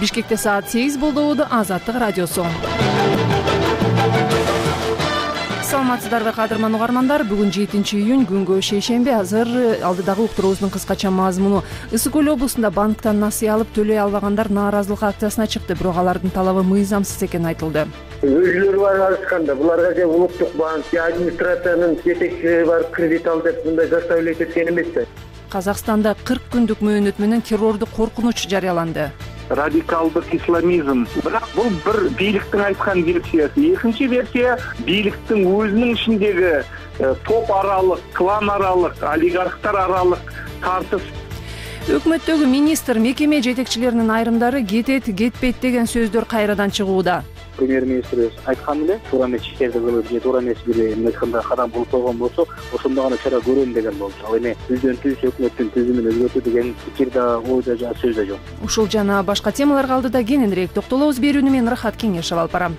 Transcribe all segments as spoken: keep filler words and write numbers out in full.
Бишкекте саат сегиз болду. Азаттык радиосу. Саламатсыздарбы кадырман угармандар. Бүгүн жетинчи июнь, күнгө шейшемби. Азыр алдыдагы уктуруубуздун кыскача мазмуну. Ысык Көл облусунда банктан насыя алып төлөй албагандар нааразылык акциясына чыкты. Бирок алардын талабы мыйзамсыз экени айтылды. Өзүлөрү барып алышканда буларга же улуттук банк, же администрациянын жетекчилери барып кредит ал деп мындай заставлять эткен эмеспи. Казакстанда кырк күндүк мөөнөт менен террордук коркунуч жарыяланды. Радикалдык исламизм. Бирок бул бир бийликтин айткан версиясы. Экинчи версия бийликтин өзүнүн ичиндеги топ аралык, клан аралык, олигархтар аралык тартыш. Өкмөттөгү министр, мекеме жетекчилеринин айрымдары кетет, кетпейт деген сөздөр кайрадан чыгууда. Премьер-министр айткан эле, туура эмес иштерди кылып, же туура эмес бир айтканда кадам болуп койгон болсо, ошондо гана чара көрөм деген болчу. Ал эми түздөн түз өкмөттүн түзүмүн өзгөртүү деген пикир да, ой да, жана сөз да жок. Ушул жана башка темаларга алдыда кененирээк токтолобуз. Берүүнү мен Рахат Кеңешев алып барам.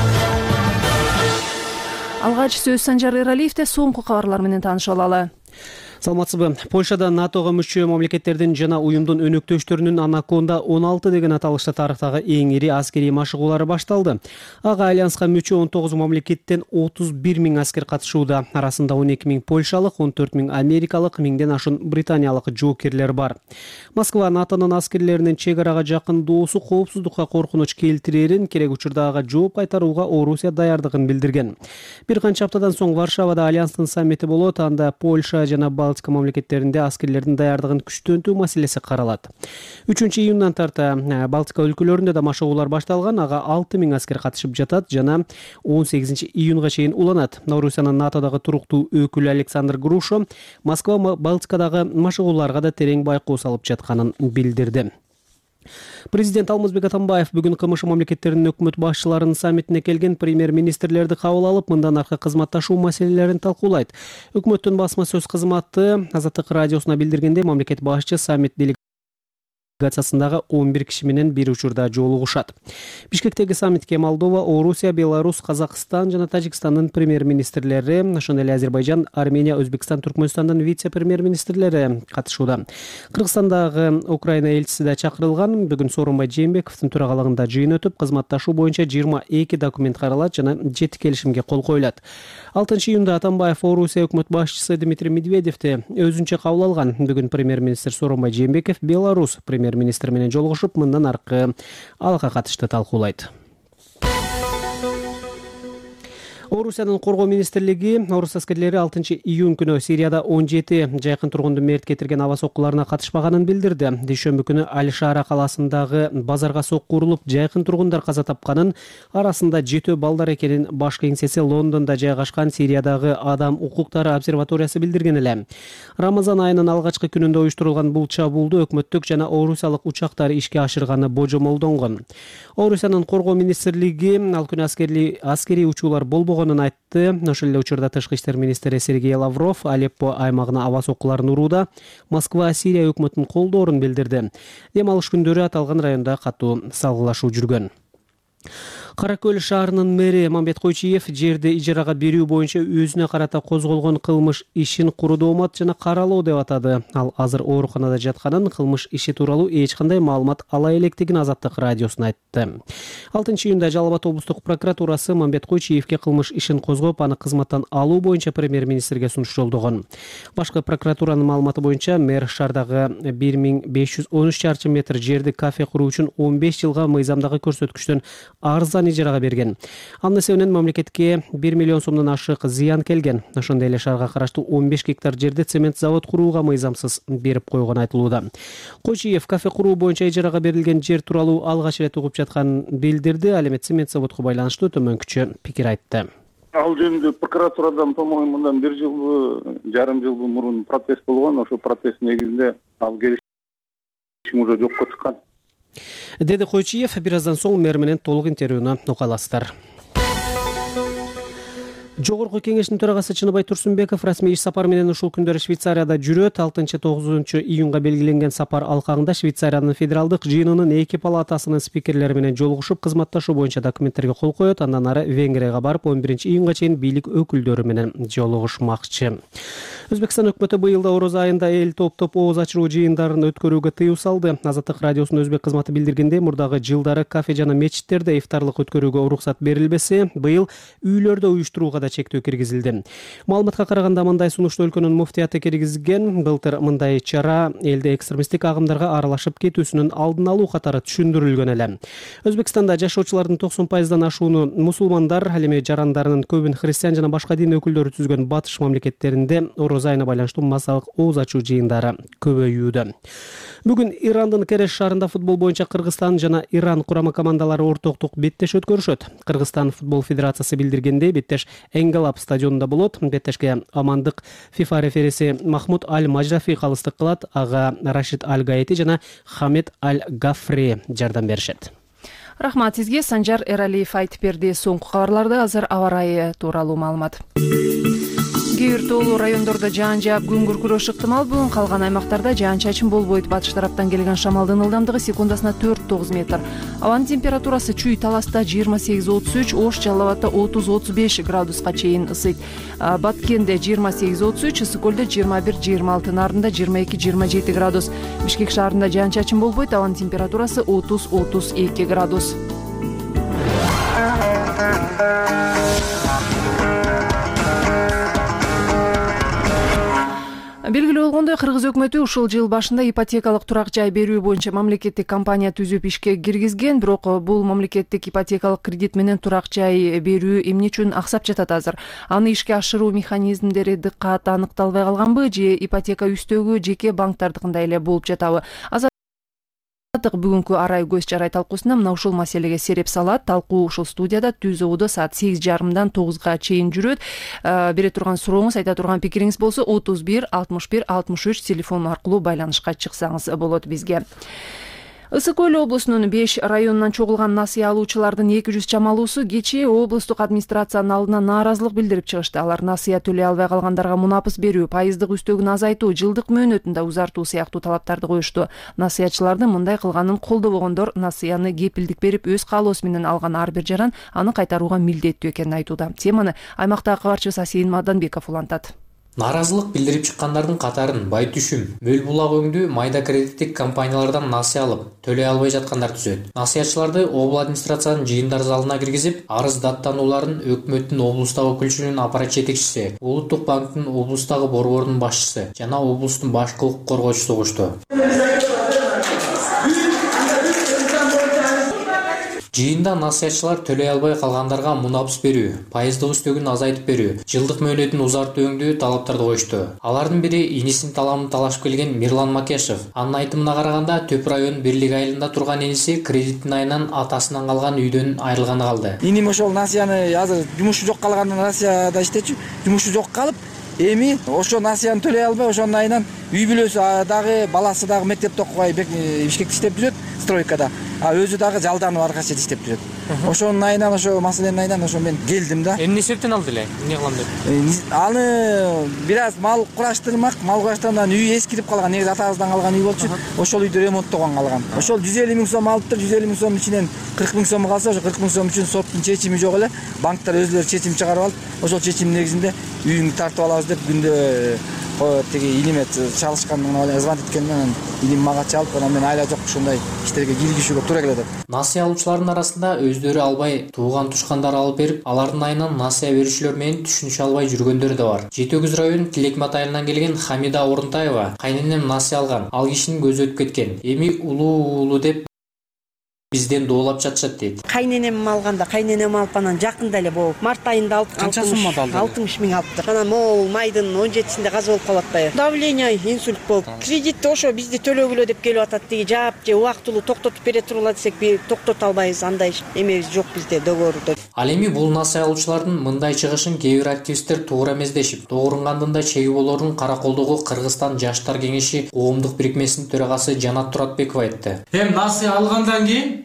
Алгач сөз Санжар Эралиевде. Соңку кабарлар менен таанышып алалы. Саламатсызбы. Польшада натого мүчө мамлекеттердин жана уюмдун өнөктөштөрүнүн Анаконда он алты деген аталышта тарыхтагы эң ири аскерий машыгуулары башталды. Ага альянска мүчө он тогуз мамлекеттен отуз бир миң аскер катышууда. Арасында он эки миң польшалык, он төрт миң америкалык, миңден ашын британиялык жоокерлер бар. Москва НАТОнун аскерлеринин чек арага жакын доосу коопсуздукка коркунуч келтирерин, керек учурда ага жооп кайтарууга Орусия даярдыгын билдирген. Бир канча аптадан соң Варшавада альянстын саммити болот. Анда Польша жана Балтика мамлекеттеринде аскерлердин даярдыгын күчтөнтүү маселеси каралат. үчүнчү июндан тарта Балтика өлкөлөрүндө да машыгуулар башталган. Ага алты миң аскер катышып жатат жана он сегизинчи июнга чейин уланат. Орусиянын НАТОдагы туруктуу өкүлү Александр Грушо Москва Балтикадагы машыгууларга да терең байкоо салып жатканын билдирди. Президент Алмазбек Атамбаев бүгүн КМШ мамлекеттеринин өкмөт башчыларынын саммитине келген премьер-министрлерди кабыл алып, мындан аркы кызматташуу маселелерин талкуулайт. Өкмөттүн басма сөз кызматы Азаттык радиосуна билдиргенде, мамлекет башчы саммит делегациясындагы он бир киши менен бир учурда жолугушат. Бишкектеги саммитке Молдова, Орусия, Беларусь, Казакстан жана Тажикстандын премьер-министрлери, ошондой эле Азербайжан, Армения, Өзбекстан, Түркмөнстандын вице-премьер-министрлери катышууда. Кыргызстандагы Украина элчиси да чакырылган. Бүгүн Сооронбай Жээнбековдун төрагалыгында жыйын өтүп, кызматташуу боюнча жыйырма эки документ каралат жана жети келишимге кол коюлат. алтынчы июнда Атамбаев Орусия өкмөт башчысы Дмитрий Медведевди өзүнчө кабыл алган. Бүгүн премьер-министр Сооронбай Жээнбеков Беларусь премьер-министр менен жолугушуп, мындан аркы алга катышты талкуулайт. Орусиянын коргоо министрлиги орус аскерлери алтынчы июнь күнү Сирияда он жети жайкын тургунду мерт кетирген аба соккуларына катышпаганын билдирди. Дүйшөмбү күнү Аль-Шара калаасындагы базарга сокку урулуп, жайкын тургундар каза тапканын, арасында жетөө балдар экенин башкы кеңсеси Лондондо жайгашкан Сириядагы адам укуктары обсерваториясы билдирген эле. Рамазан айынын алгачкы күнүндө уюштурулган бул чабуулду өкмөттүк жана орусиялык учактар ишке ашырганы божомолдонгон. Орусиянын коргоо министрлиги ал күнү аскерли аскерий учуулар болбогон айтты. Ошол эле учурда тышкы иштер министри Сергей Лавров Алеппо аймагына аба соккуларын урууда Москва Сирия өкмөтүнүн колдоорун билдирди. Дем алыш күндөрү аталган районда катуу салгылашуу жүргөн. Каракөл шаарынын мэри Мамбет Койчиев жерди ижарага берүү боюнча өзүнө карата козголгон кылмыш ишин куру доомат жана каралоо деп атады. Ал азыр ооруканада жатканын, кылмыш иши тууралуу эч кандай маалымат ала электигин Азаттык радиосуна айтты. алтынчы июнда Жалал Абад облустук прокуратурасы Мамбет Койчиевке кылмыш ишин козгоп, аны кызматтан алуу боюнча премьер-министрге сунуш жолдогон. Башкы прокуратуранын маалыматы боюнча мэр шаардагы бир миң беш жүз он үч чарчы метр жерди кафе куруу үчүн он беш жылга мыйзамдагы көрсөткүчтөн арзан ижарага берген. Анын эсебинен мамлекетке бир миллион сомдон ашык зыян келген. Ошондой эле шаарга караштуу он беш гектар жерди цемент завод курууга мыйзамсыз берип койгон айтылууда. Койчиев кафе куруу боюнча ижарага берилген жер тууралуу алгач эле угуп жатканын билдирди. Ал эми цемент заводко байланыштуу төмөнкүчө пикир айтты. Ал жөнүндө прокуратурадан по-моему мындан бир жыл жарым жыл мурун протест болгон. Ошол протест негизинде ал келишим уже жокко чыккан. Деди Койчиев. Бир аздан соң мэр менен толук интервьюну ука аласыздар. Жогорку кеңештин төрагасы Чыныбай Турсунбеков расмий иш сапары менен ушул күндөрү Швейцарияда жүрөт. алтынчы тогузунчу июнга белгиленген сапар алкагында Швейцариянын федералдык жыйынынын эки палатасынын спикерлери менен жолугушуп, кызматташуу боюнча документтерге кол коет. Андан ары Венгрияга барып, он биринчи июнга чейин бийлик өкүлдөрү менен жолугушмакчы. Өзбекстан өкмөтү быйыл да ороз айында эл топтоп ооз ачыруу жыйындарын өткөрүүгө тыюу салды. Азаттык радиосунун өзбек кызматы билдиргендей, мурдагы жылдары кафе жана мечиттерде ифтарлык өткөрүүгө уруксат берилбесе, быйыл үйлөрдө уюштурууга да чектөө киргизилди. Маалыматка караганда, мындай сунушту өлкөнүн муфтияты киргизген. Былтыр мындай чара элде экстремисттик агымдарга аралашып кетүүсүнүн алдын алуу катары түшүндүрүлгөн эле. Өзбекстанда жашоочулардын токсон пайыздан ашууну мусулмандар, ал эми жарандарынын көбүн христиан жана башка дин өкүлдөрү түзгөн батыш мамлекеттеринде ороз айына байланыштуу массалык ооз ачуу жыйындары көбөйүүдө. Бүгүн Ирандын Кереш шаарында футбол боюнча Кыргызстан жана Иран курама командалары ортоктук беттеш өткөрүшөт. Кыргызстан футбол федерациясы билдиргендей, беттеш Энгелап стадионунда болот. Беттешке амандык ФИФА рефериси Махмуд Аль-Мажрафи калыстык кылат, ага Рашид Аль-Гаити жана Хамед Аль-Гафри жардам беришет. Рахмат сизге. Санжар Эралиев айтып берди. Соңку кабарларда азыр аба ырайы тууралуу маалымат. Кээ бир тоолуу райондордо жаан жаап, күн күркүрөшү ыктымал. Бүгүн калган аймактарда жаан-чачын болбойт. Батыш тараптан келген шамалдын ылдамдыгы секундасына төрт тогуз метр. Абанын температурасы Чүй Таласта жыйырма сегиз отуз үч, Ош Жалал Абадта отуз отуз беш градуска чейин ысыйт. Баткенде жыйырма сегиз отуз үч, Ысык көлдө жыйырма бир жыйырма алты, Нарында жыйырма эки жыйырма жети градус. Бишкек шаарында жаан-чачын болбойт. Абанын температурасы отуз отуз эки градус. Белгилүү болгондой, Кыргыз өкмөтү ушул жыл башында ипотекалык турак жай берүү боюнча мамлекеттик компания түзүп ишке киргизген. Бирок бул мамлекеттик ипотекалык кредит менен турак жай берүү эмне үчүн аксап жатат азыр? Аны ишке ашыруу механизмдери дыкат аныкталбай калганбы, же ипотека үстөгү жеке банктардыкындай эле болуп жатабы? Бүгүнкү арай көз жарай талкуусунда мына ушул маселеге сереп салат. Талкуу ушул студияда түз ободо саат сегиз жарымдан тогузга чейин жүрөт. Бере турган сурооңуз, айта турган пикириңиз болсо отуз бир алтымыш бир алтымыш үч телефон аркылуу байланышка чыксаңыз болот бизге. Ысык көл облусунун беш районунан чогулган насыя алуучулардын эки жүз чамалуусу кечээ облустук администрациянын алдына нааразылык билдирип чыгышты. Алар насыя төлөй албай калгандарга мунапыс берүү, пайыздык үстөгүн азайтуу, жылдык мөөнөтүн да узартуу сыяктуу талаптарды коюшту. Насыячылардын мындай кылганын колдобогондор насыяны кепилдик берип, өз каалоосу менен алган ар бир жаран аны кайтарууга милдеттүү экенин айтууда. Теманы аймактагы кабарчыбыз Асейин Маданбеков улантат. Нааразылык билдирип чыккандардын катарын Бай Түшүм, Мөл Булак өңдүү майда кредиттик компаниялардан насыя алып, төлөй албай жаткандар түзөт. Насыячыларды обл администрациянын жыйындар залына киргизип, арыз даттанууларын өкмөттүн облустагы өкүлчүлүгүнүн аппарат жетекчиси, Улуттук банктын облустагы борборунун башчысы жана облустун башкы укук коргоочусу угушту. Жыйында насыячылар төлөй албай калгандарга мунапыс берүү, пайыздык үстөгүн азайтып берүү, жылдык мөөнөтүн узартуу өңдүү талаптарды коюшту. Алардын бири инисинин таламын талашып келген Мирлан Макешев. Анын айтымына караганда, Төп район бирлик айылында турган иниси кредиттин айынан атасынан калган үйдөн айрылганы калды. Иним ошол насыяны азыр жумушу жок калган насыяда иштечү, жумушу жок калып, эми ошо насыяны төлөй албай, ошонун айынан үй бүлөсү дагы, баласы дагы мектепте окубай Бишкекте иштеп жүрөт, стройкада. А өзү дагы жалданып арка чет иштеп жүрөт. Ошонун айынан, ошо маселенин айынан ошо мен келдим да. Эмне себептен алды эле? Эмне кылам деп? Аны бир аз мал кураштырмак, мал кураштыргандан үй эскирип калган, негизи атабыздан калган үй болчу. Ошол үйдү ремонттогон калган. Ошол жүз элүү миң сом алыптыр, жүз элүү миң сомдун ичинен кырк миң сому калса, ошо кырк миң сом үчүн соттун чечими жок эле. Банктар өзүлөрү чечим чыгарып алып, ошол чечим негизинде үйүңдү тартып алабыз деп күндө тиги илиме чалышкандыгына звонить эткенмин, илим мага чалып, анан мен айла жок ушундай иштерге киргизүүгө туура келет. Насыя алуучулардын арасында өздөрү албай тууган тушкандар алып берип, алардын айынан насыя берүүчүлөр менен түшүнүшө албай жүргөндөр да бар. Жети Өгүз районунун Тилекмат айылынан келген Хамида Орунтаева кайненем насыя алган, ал кишинин көзү өтүп кеткен. Эми улуу уулу деп бизден доолап жатышат дейт. Кайненем алганда, кайненем алып анан жакында эле болуп, март айында алып, канча суммада алды? алтымыш миң алыптыр. Анан могул майдын он жетисинде каза болуп калып атпайбы? Давление, инсульт болуп. Кредитти ошо бизди төлөгүлө деп келип атат. Тиги жаап же убактылуу токтотуп бере тургула десек, биз токтото албайбыз, андай эмебиз жок бизде договордо. Ал эми бул насыя алуучулардын мындай чыгышын кээ бир активисттер туура эместешип, доорунгандында чеги болорун караколдогу Кыргызстан Жаштар кеңеши коомдук бирикмесинин төрагасы Жанат Туратбеков айтты. Эми насыя алгандан кийин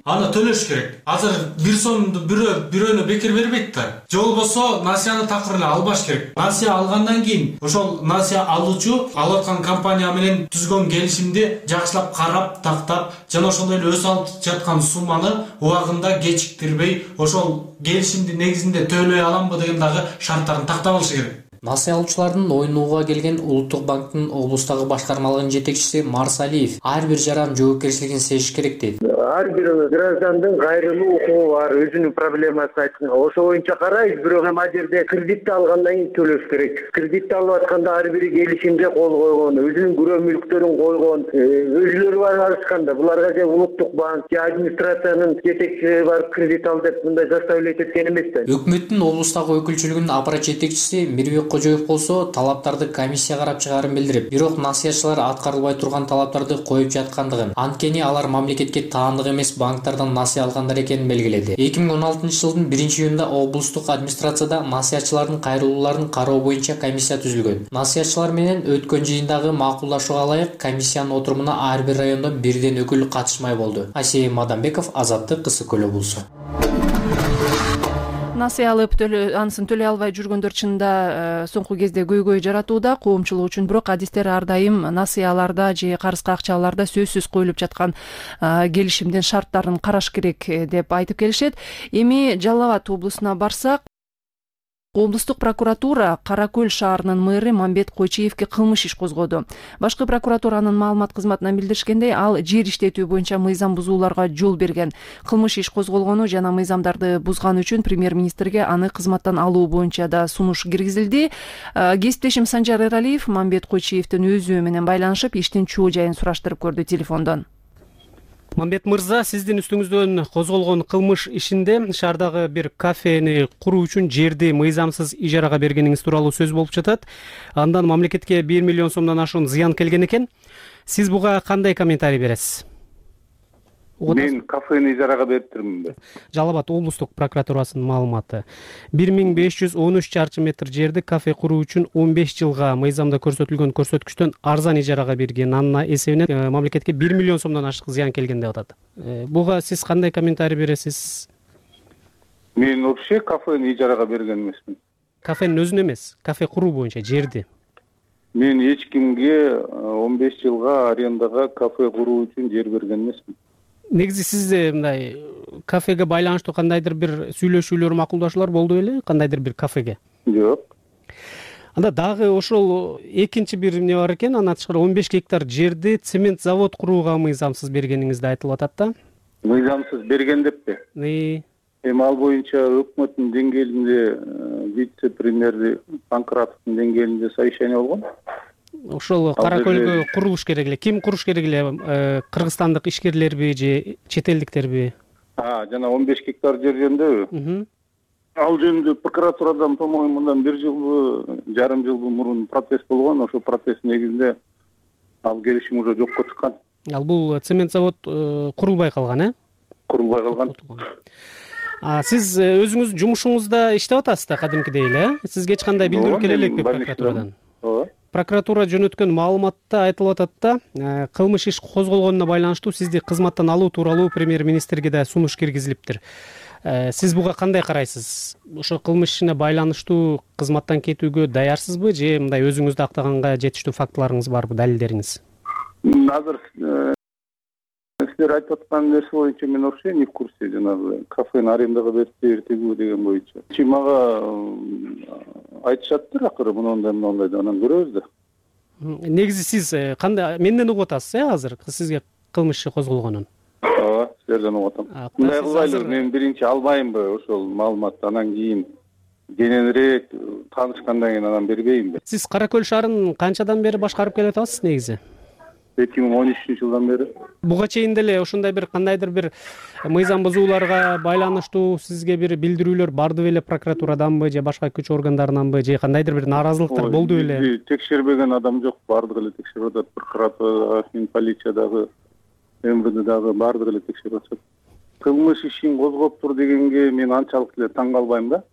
аны төлөш керек. Азыр бир сомду бирөө бирөөнө бекер бербейт да. Же болбосо насыяны такыр эле албаш керек. Насыя алгандан кийин ошол насыя алуучу алып аткан компания менен түзгөн келишимди жакшылап карап, тактап, жана ошондой эле өз алып жаткан сумманы убагында кечиктирбей, ошол келишимдин негизинде төлөй аламбы деген дагы шарттарын тактап алышы керек. Насыя алуучулардын оюн угууга келген Улуттук банктын облустагы башкармалыгынын жетекчиси Марсалиев ар бир жаран жоопкерчилигин сезиш керек дейт. Ар бир граждандын кайрылуу укугу бар, өзүнүн проблемасын айткан. Ошо боюнча карайбыз, бирок эми ал жерде кредитти алгандан кийин төлөш керек. Кредитти алып атканда ар бири келишимге кол койгон, өзүнүн күрөө мүлктөрүн койгон, өзүлөрү бар арышканда буларга же Улуттук банк, же администрациянын жетекчиси барып кредит ал деп мындай заставлять эткен эмес да. Өкмөттүн облустагы өкүлчүлүгүнүн аппарат жетекчиси Мирбек Кожоев болсо талаптарды комиссия карап чыгарын билдирип, бирок насыячылар аткарылбай турган талаптарды коюп жаткандыгын, анткени алар мамлекетке таандык эмес банктардан насыя алгандар экенин белгиледи. эки миң он алтынчы жылдын биринчи июнунда облустук администрацияда насыячылардын кайрылууларын кароо боюнча комиссия түзүлгөн. Насыячылар менен өткөн жыйындагы макулдашууга ылайык комиссиянын отурумуна ар бир райондон бирден өкүл катышмай болду. Асия Мадамбеков, Азаттык, Кысык Көл облусу. Насыя алып анысын төлөй албай жүргөндөр чынында соңку кезде көйгөй жаратууда. Коомчулук үчүн бирок адистер ар дайым насыяларда же карызга акча аларда сөзсүз коюлуп жаткан келишимдин шарттарын караш керек деп айтып келишет. Эми Жалал Абад облусуна барсак, облустук прокуратура Кара Көл шаарынын мэрі Мамбет Койчиевке кылмыш иш козгоду. Башкы прокуратуранын маалымат кызматынан билдиришкендей, ал жер иштетүү боюнча мыйзам бузууларга жол берген. Кылмыш иш козголгону жана мыйзамдарды бузган үчүн премьер-министрге аны кызматтан алуу боюнча да сунуш киргизилди. Кесиптешим Санжар Эралиев Мамбет Койчиевдин өзү менен байланышып, иштин чоо жайын сураштырып көрдү телефондон. Мамбет мырза, сиздин үстүңүздөн козголгон кылмыш ишинде шаардагы бир кафени куруу үчүн жерди мыйзамсыз ижарага бергениңиз тууралуу сөз болуп жатат. Андан мамлекетке бир миллион сомдон ашуун зыян келген экен. Сиз буга кандай комментарий бересиз? Мен кафени ижарага бериптирмин. Жалал Абад облустук прокуратурасынын маалыматы. бир миң беш жүз он үч чарчы метр жерди кафе куруу үчүн он беш жылга мыйзамда көрсөтүлгөн көрсөткүчтөн арзан ижарага берген. Анын эсебинен мамлекетке бир миллион сомдон ашык зыян келген деп атат. Буга сиз кандай комментарий бересиз? Мен вообще кафени ижарага берген эмесмин. Кафенин өзүн эмес, кафе куруу боюнча жерди. Мен эч кимге он беш жылга арендага кафе куруу үчүн жер берген эмесмин. Негизи сизде мындай кафеге байланыштуу кандайдыр бир сүйлөшүүлөр, макулдашуулар болду беле? Кандайдыр бир кафеге? Жок. Анда дагы ошол экинчи бир эмне бар экен, андан тышкары он беш гектар жерди цемент завод курууга мыйзамсыз бергениңизди айтылып атат да. Мыйзамсыз берген деппи? Эми ал боюнча өкмөттүн деңгээлинде вице-премьер Панкратовдун деңгээлинде совещание болгон. Ошол Кара Көлгө курулуш керек эле. Ким куруш керек эле? Кыргызстандык ишкерлерби же чет элдиктерби? А, жана он беш гектар жер жөнүндө. Ал жөнүндө прокуратурадан, по-моему, мындан бир жылбы, жарым жылбы мурун процесс болгон. Ошол процесс негизинде ал келишим уже жокко чыккан. Ал бул цемент завод курулбай калган, э? Курулбай калган. А сиз өзүңүз жумушуңузда иштеп атасыз да кадимкидей эле? Сизге эч кандай билдирүү келе элекпи прокуратурадан? Ооба. Прокуратура жөнөткөн маалыматта айтылып атат да, кылмыш иш козголгонуна байланыштуу сизди кызматтан алуу тууралуу премьер-министрге да сунуш киргизилиптир. Сиз буга кандай карайсыз? Ошо кылмыш ишине байланыштуу кызматтан кетүүгө даярсызбы же мындай өзүңүздү актаганга жетиштүү фактыларыңыз барбы, далилдериңиз? Азыр силер айтып аткан нерсе боюнча мен вообще не в курсе, жанагы кафени арендага берип тегүү деген боюнча. Чи мага айтышаттыр акыры мындай мындай анан көрөбүз да. Негизи сиз кандай менден угуп атасыз, э, азыр сизге кылмыш иши козголгонун? Ооба, силерден угуп атам. Мындай кылайлы, мен биринчи албаймбы ошол маалыматты, анан кийин кененирээк таанышкандан кийин анан бербеймби? Сиз Кара Көл шаарын канчадан бери башкарып келе атасыз негизи? эки миң он үчүнчү жылдан бери. Буга чейин деле ошондой бир кандайдыр бир мыйзам бузууларга байланыштуу сизге бир билдирүүлөр барды беле прокуратураданбы же башка күч органдарынанбы же кандайдыр бир нааразылыктар болду беле? Текшербеген адам жок, бардыгы эле текшерип атат. Прокуратура, полициядагы, эм вэ дагы бардыгы эле текшерип атат. Кылмыш ишин козгоптур дегенге мен анчалык эле таң калбайм да.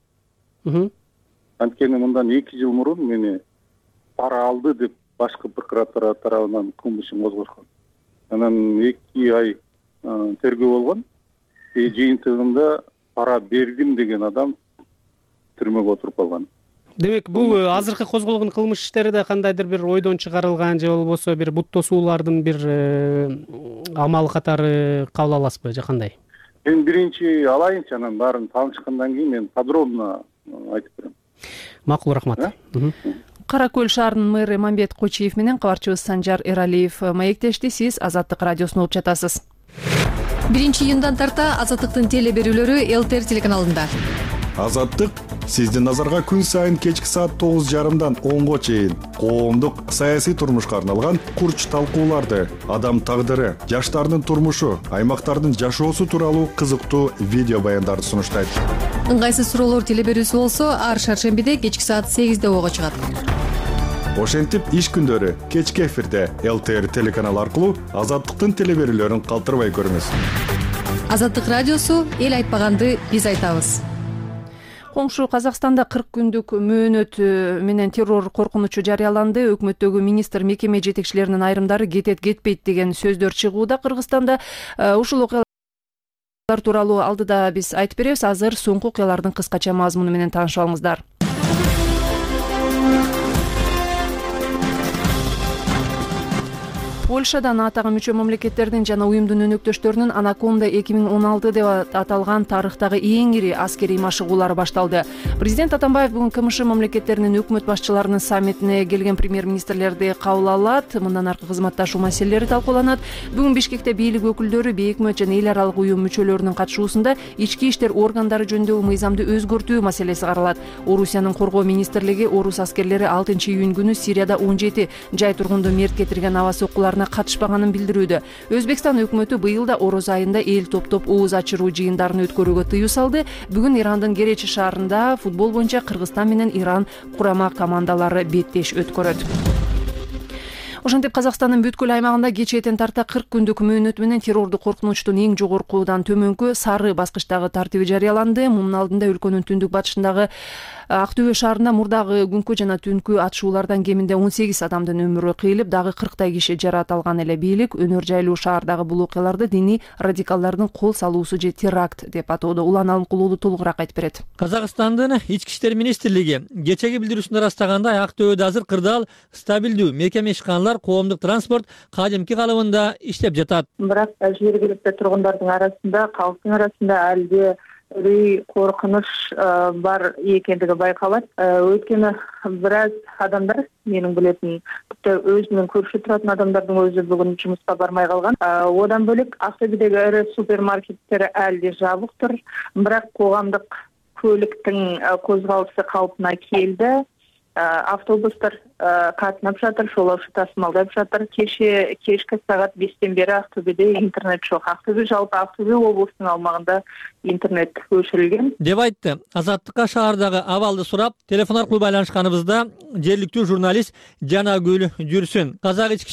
Анткени мындан эки жыл мурун мени пара алды деп башкы прокуратура тарабынан кылмыш ишин козгошкон. Анан эки ай тергөө болгон. жыйынтыгында пара бергим деген адам түрмөгө отуруп калган. Демек бул азыркы козголгон кылмыш иштери да кандайдыр бир ойдон чыгарылган же болбосо бир бут тосуулардын бир амалы катары кабыл аласызбы же кандай? Мен биринчи алайынчы, анан баарын таанышкандан кийин мен подробно айтып берем. Макул, рахмат. Кара Көл шаарынын мэрі Мамбет Кочиев менен кабарчыбыз Санжар Эралиев маектешти. Сиз Азаттык радиосун угуп жатасыз. биринчи июндан тарта Азаттыктын теле берүүлөрү эл-тэ эр телеканалында. Азаттык сиздин назарга күн сайын кечки саат тогуз жарымдан онго чейин коомдук саясий турмушка арналган курч талкууларды, адам тагдыры, жаштардын турмушу, аймактардын жашоосу тууралуу кызыктуу видео баяндарды сунуштайт. Ыңгайсыз суроолор теле берүүсү болсо ар шаршембиде кечки саат сегизде ого чыгат. Ошентип иш күндөрү кечки эфирде эл-тэ эр телеканалы аркылуу Азаттыктын теле берүүлөрүн калтырбай көрүңүз. Азаттык радиосу эл айтпаганды биз айтабыз. Коңшу Казакстанда кырк күндүк мөөнөт менен террор коркунучу жарыяланды. Өкмөттөгү министр мекеме жетекчилеринин айрымдары кетет кетпейт деген сөздөр чыгууда Кыргызстанда. Ушул окуялар тууралуу алдыда биз айтып беребиз. Азыр соңку окуялардын кыскача мазмуну менен таанышып алыңыздар. Польшада натага мүчө мамлекеттердин жана уюмдун өнөктөштөрүнүн Анаконда эки миң он алты деп аталган тарыхтагы эң ири аскерий машыгуулары башталды. Президент Атамбаев бүгүн КМШ мамлекеттеринин өкмөт башчыларынын саммитине келген премьер-министрлерди кабыл алат. Мындан аркы кызматташуу маселелери талкууланат. Бүгүн Бишкекте бийлик өкүлдөрү, бейөкмөт жана эл аралык уюм мүчөлөрүнүн катышуусунда ички иштер органдары жөнүндөгү мыйзамды өзгөртүү маселеси каралат. Орусиянын коргоо министрлиги орус аскерлери алтынчы июнь күнү Сирияда он жети жай тургунду мерт кетирген аба соккуларына катышпаганын билдирүүдө. Өзбекстан өкмөтү быйыл да ороз айында эл топтоп ооз ачыруу жыйындарын өткөрүүгө тыюу салды. Бүгүн Ирандын Керечи шаарында футбол боюнча Кыргызстан менен Иран курама командалары беттеш өткөрөт. Ошентип Казакстандын бүткүл аймагында кечээден тарта кырк күндүк мөөнөт менен террордук коркунучтун эң жогоркудан төмөнкү сары баскычтагы тартиби жарыяланды. Мунун алдында өлкөнүн түндүк батышындагы Ак Төбө шаарында мурдагы күнкү жана түнкү атышуулардан кеминде он сегиз адамдын өмүрү кыйылып, дагы кырктай киши жаракат алган эле. Бийлик өнөр жайлуу шаардагы бул окуяларды диний радикалдардын кол салуусу же теракт деп атоодо. Улан Алымкулуулу толугураак айтып берет. Казакстандын ички иштер министрлиги кечеги билдирүүсүндө ырастагандай Ак Төбөдө азыр кырдаал стабилдүү мекеме ишканалар, коомдук транспорт кадимки калыбында иштеп жатат. Бирок жергиликтүү тургундардын арасында, калктын арасында алде үрүй, коркунуч бар экендиги байкалат. Өйткөнү бир аз адамдар, менин билетим, типти өзүнүн көршү туратын адамдардын өзү бүгүн жумуска бармай калган. Одан бөлөк Актөбөдөгү эре супермаркеттер алде жабыктыр. Бирок коомдук көлүктүн козголушу калпына келди. Автобустар катынап жатыр, жолоочу тасымалдап жатыр. Кеше кечки саат бештен бери Актөбөдө интернет жок. Актөбө жалпы Актөбө облусунун алмагында интернет өчүрүлгөн деп айтты. Азаттыкка шаардагы абалды сурап, телефон аркылуу байланышканыбызда жергиликтүү журналист Жанагүл Жүрсүн. Казак ички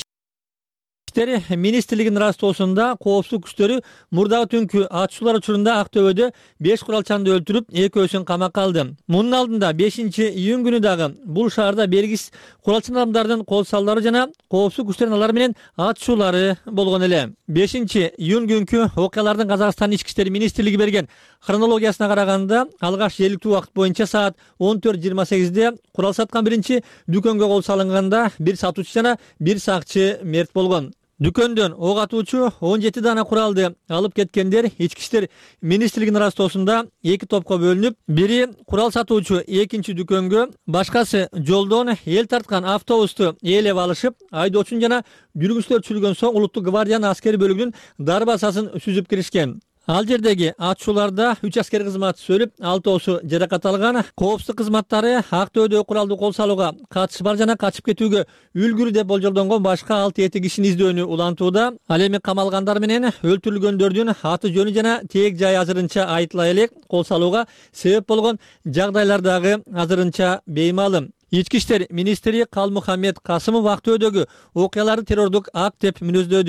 иштери министрлигинин ырастоосунда коопсуздук күчтөрү мурдагы түнкү атышуулар учурунда Актөбөдө беш куралчанды өлтүрүп, экөөсүн камакка алды. Мунун алдында бешинчи июнь күнү дагы бул шаарда белгисиз куралчан адамдардын кол салуулары жана коопсуздук күчтөрүнүн алар менен атышуулары болгон эле. бешинчи июнь күнкү окуялардын Казакстан ички иштер министрлиги берген хронологиясына караганда, алгаш жергиликтүү убакыт боюнча саат он төрт жыйырма сегизде курал саткан биринчи дүкөнгө кол салынганда бир сатуучу жана бир сакчы мерт болгон. Дүкөндөн ок атуучу он жети дана куралды алып кеткендер ички иштер министрлигинин ырастоосунда эки топко бөлүнүп, бири курал сатуучу экинчи дүкөнгө, башкасы жолдон эл тарткан автобусту ээлеп алышып, айдоочун жана жүргүзүүчүлөр түшүргөн соң улуттук гвардиянын аскери бөлүгүнүн дарбазасын сүзүп киришкен. Ал жердеги атышууларда үч аскер кызматчысы өлүп, алтоосу жаракат алган. Коопсуздук кызматтары Актөбөдө куралды кол салууга катышы бар жана качып кетүүгө үлгүрү деп болжолдонгон башка алты жети кишини издөөнү улантууда. Ал эми камалгандар менен өлтүрүлгөндөрдүн аты жөнү жана тег жайы азырынча айтыла элек, кол салууга себеп болгон жагдайлар дагы азырынча беймалым. Ички иштер министри Калмухаммед Касымов Актөбөдөгү окуяларды террордук акт деп мүнөздөдү.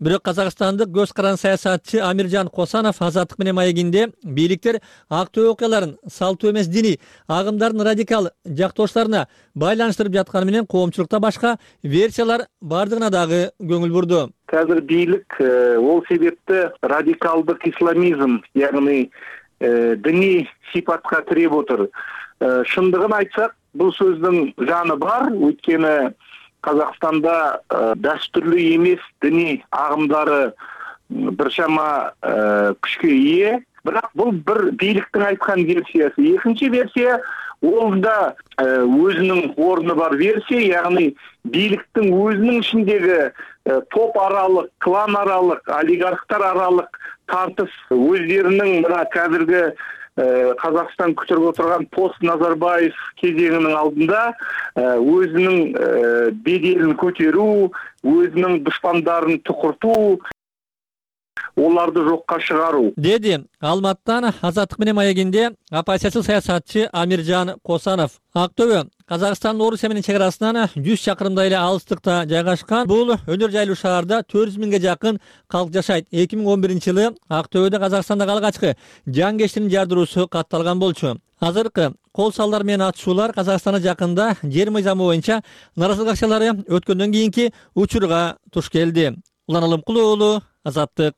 Бирок казакстандык көз каран саясатчы Амиржан Косанов Азаттык менен маегинде бийликтер актөө окуяларын салттуу эмес диний агымдардын радикал жактоочуларына байланыштырып жатканы менен коомчулукта башка версиялар бардыгына дагы көңүл бурду. Қазір бийлик ол себепті радикалдық исламизм, яғни діни сипатқа тіреп отыр. Шындығын айтсақ, бұл сөздің жаны бар, өйткені Қазақстанда дәстүрлі емес діни ағымдары біршама күшке ие, бірақ бұл бір бийликтің айтқан версиясы. Екінші версия ол да өзінің орны бар версия, яғни бийликтің өзінің ішіндегі топ аралық, клан аралық, олигархтар аралық тартыс өздерінің мына қазіргі Қазақстан күтіріп отырған пост Назарбаев кезеңінің алдында өзінің беделін көтеру, өзінің дұшпандарын тұқырту, оларды жоққа шығару. Деди Алматтан Азаттык менен маегинде оппозициялык саясатчы Амиржан Косанов. Актөө Казакстандын Орусия менен чек арасынан жүз чакырымдай эле алыстыкта жайгашкан бул өнөр жайлуу шаарда төрт жүз миңге жакын калк жашайт. эки миң он биринчи жылы Актөөдө Казакстандагы алгачкы жангештин жардыруусу катталган болчу. Азыркы кол салдар менен атышуулар Казакстанда жакында жер мыйзамы боюнча наразылык акчалары өткөндөн кийинки учурга туш келди. Улан Алымкулуу уулу, Азаттык.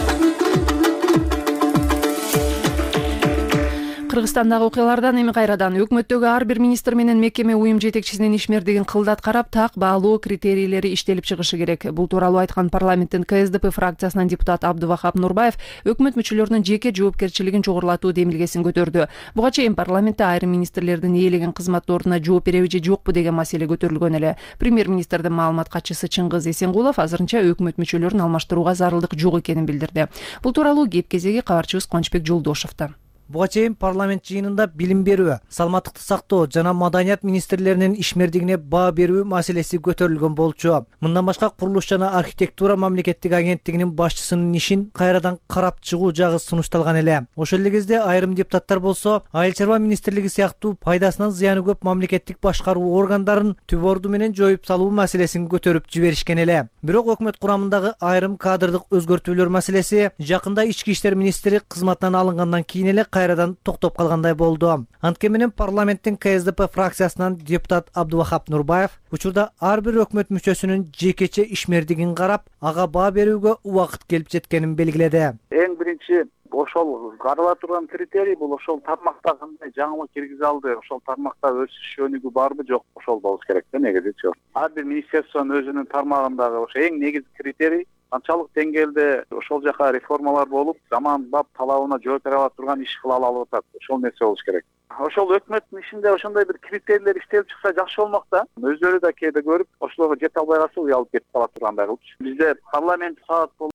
Кыргызстандагы окуялардан эми кайрадан өкмөттөгү ар бир министр менен мекеме уюм жетекчисинин ишмердигин кылдат карап так баалоо критерийлери иштелип чыгышы керек. Бул тууралуу айткан парламенттин ка эс дэ пэ фракциясынан депутат Абдувахап Нурбаев өкмөт мүчөлөрүнүн жеке жоопкерчилигин чогулатуу демилгесин көтөрдү. Буга чейин парламентте айрым министрлердин ээлеген кызмат ордуна жооп береби же жокпу деген маселе көтөрүлгөн эле. Премьер-министрдин маалымат катчысы Чыңгыз Эсенгулов азырынча өкмөт мүчөлөрүн алмаштырууга зарылдык жок экенин билдирди. Бул тууралуу кеп кезеги кабарчыбыз Кончбек Жолдошовдо. Буга чейин парламент жыйынында билим берүү, саламаттыкты сактоо жана маданият министрлеринин ишмердигине баа берүү маселеси көтөрүлгөн болчу. Мындан башка курулуш жана архитектура мамлекеттик агенттигинин башчысынын ишин кайрадан карап чыгуу жагы сунушталган эле. Ошол эле кезде айрым депутаттар болсо айыл чарба министрлиги сыяктуу пайдасынан зыяны көп мамлекеттик башкаруу органдарын түп орду менен жоюп салуу маселесин көтөрүп жиберишкен эле. Бирок өкмөт курамындагы айрым кадрдык өзгөртүүлөр маселеси жакында ички иштер министри кызматынан алынгандан кийин эле кайрадан токтоп калгандай болду. Антке менен парламенттин ка эс дэ пэ фракциясынан депутат Абдувахап Нурбаев учурда ар бир өкмөт мүчөсүнүн жекече ишмердигин карап, ага баа берүүгө убакыт келип жеткенин белгиледи. Эң биринчи ошол карала турган критерий бул ошол тармакта кандай жаңылык киргизе алды, ошол тармакта өсүш жөнүгү барбы жок, ошол болуш керек да негизичи. Ар бир министрликтин өзүнүн тармагындагы ошо эң негизги критерий канчалык деңгээлде ошол жака реформалар болуп, заманбап талабына жооп бере ала турган иш кыла алып атат. Ошол нерсе болуш керек. Ошол өкмөттүн ишинде ошондой бир критерийлер иштелип чыкса жакшы болмок да. Өздөрү да кээде көрүп, ошолорго жете албай калса уялып кетип кала тургандай кылчу. Бизде парламент саат болот,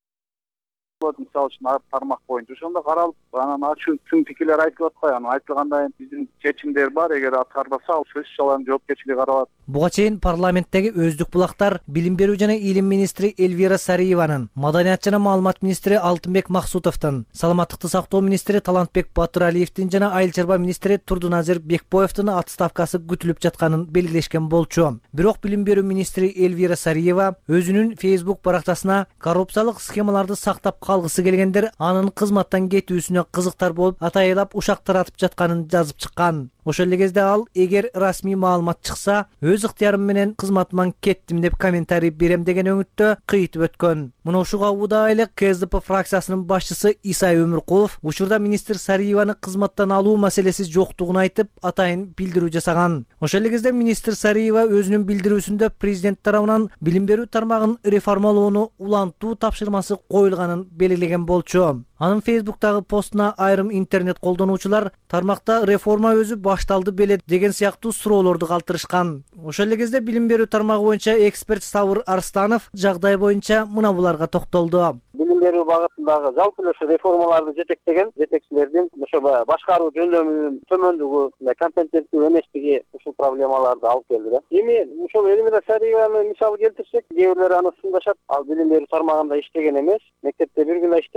мисалы үчүн ар тармак боюнча ошондо каралып, анан ачуу чын пикирлер айтылып атпайбы? Анан айтылгандай биздин чечимдер бар, эгер аткарбаса ал сөзсүз алардын жоопкерчилиги каралат. Буга чейин парламенттеги өздүк булактар билим берүү жана илим министри Эльвира Сариеванын, маданият жана маалымат министри Алтынбек Максутовдун, саламаттыкты сактоо министри Талантбек Батыралиевдин жана айыл чарба министри Турдуназир Бекбоевдун отставкасы күтүлүп жатканын белгилешкен болчу. Бирок билим берүү министри Эльвира Сариева өзүнүн Facebook барактасына коррупциялык схемаларды сактап калгысы келгендер анын кызматтан кетүүсүнө кызыктар болуп атайылап ушак таратып жатканын жазып чыккан. Ошол эле кезде ал эгер расмий маалымат чыкса, өз ыктыярым менен кызматыман кеттим деп комментарий берем деген өңүттө кыйтып өткөн. Мына ушуга убада эле ка эс дэ пэ фракциясынын башчысы Исай Өмүркулов учурда министр Сариеваны кызматтан алуу маселеси жоктугун айтып, атайын билдирүү жасаган. Ошол эле кезде министр Сариева өзүнүн билдирүүсүндө президент тарабынан билим берүү тармагын реформалоону улантуу тапшырмасы коюлганын белгилеген болчу. Анын Facebook'тагы постуна айрым интернет колдонуучулар тармакта реформа өзү башталды беле деген сыяктуу суроолорду калтырышкан. Ошол эле кезде билим берүү тармагы боюнча эксперт Сабыр Арстанов жагдай боюнча мына буларга токтолду. Билим берүү багытындагы жалпы эле реформаларды жетектеген жетекчилердин ошо башкаруу жөндөмүнүн төмөндүгү, компетенттүү эместиги ушул проблемаларды алып келди да. Эми ушул Эльвира Сариеваны мисал келтирсек, кээ бирлер аны сындашат. Ал билим берүү тармагында иштеген эмес, мектепте бир күн иштеген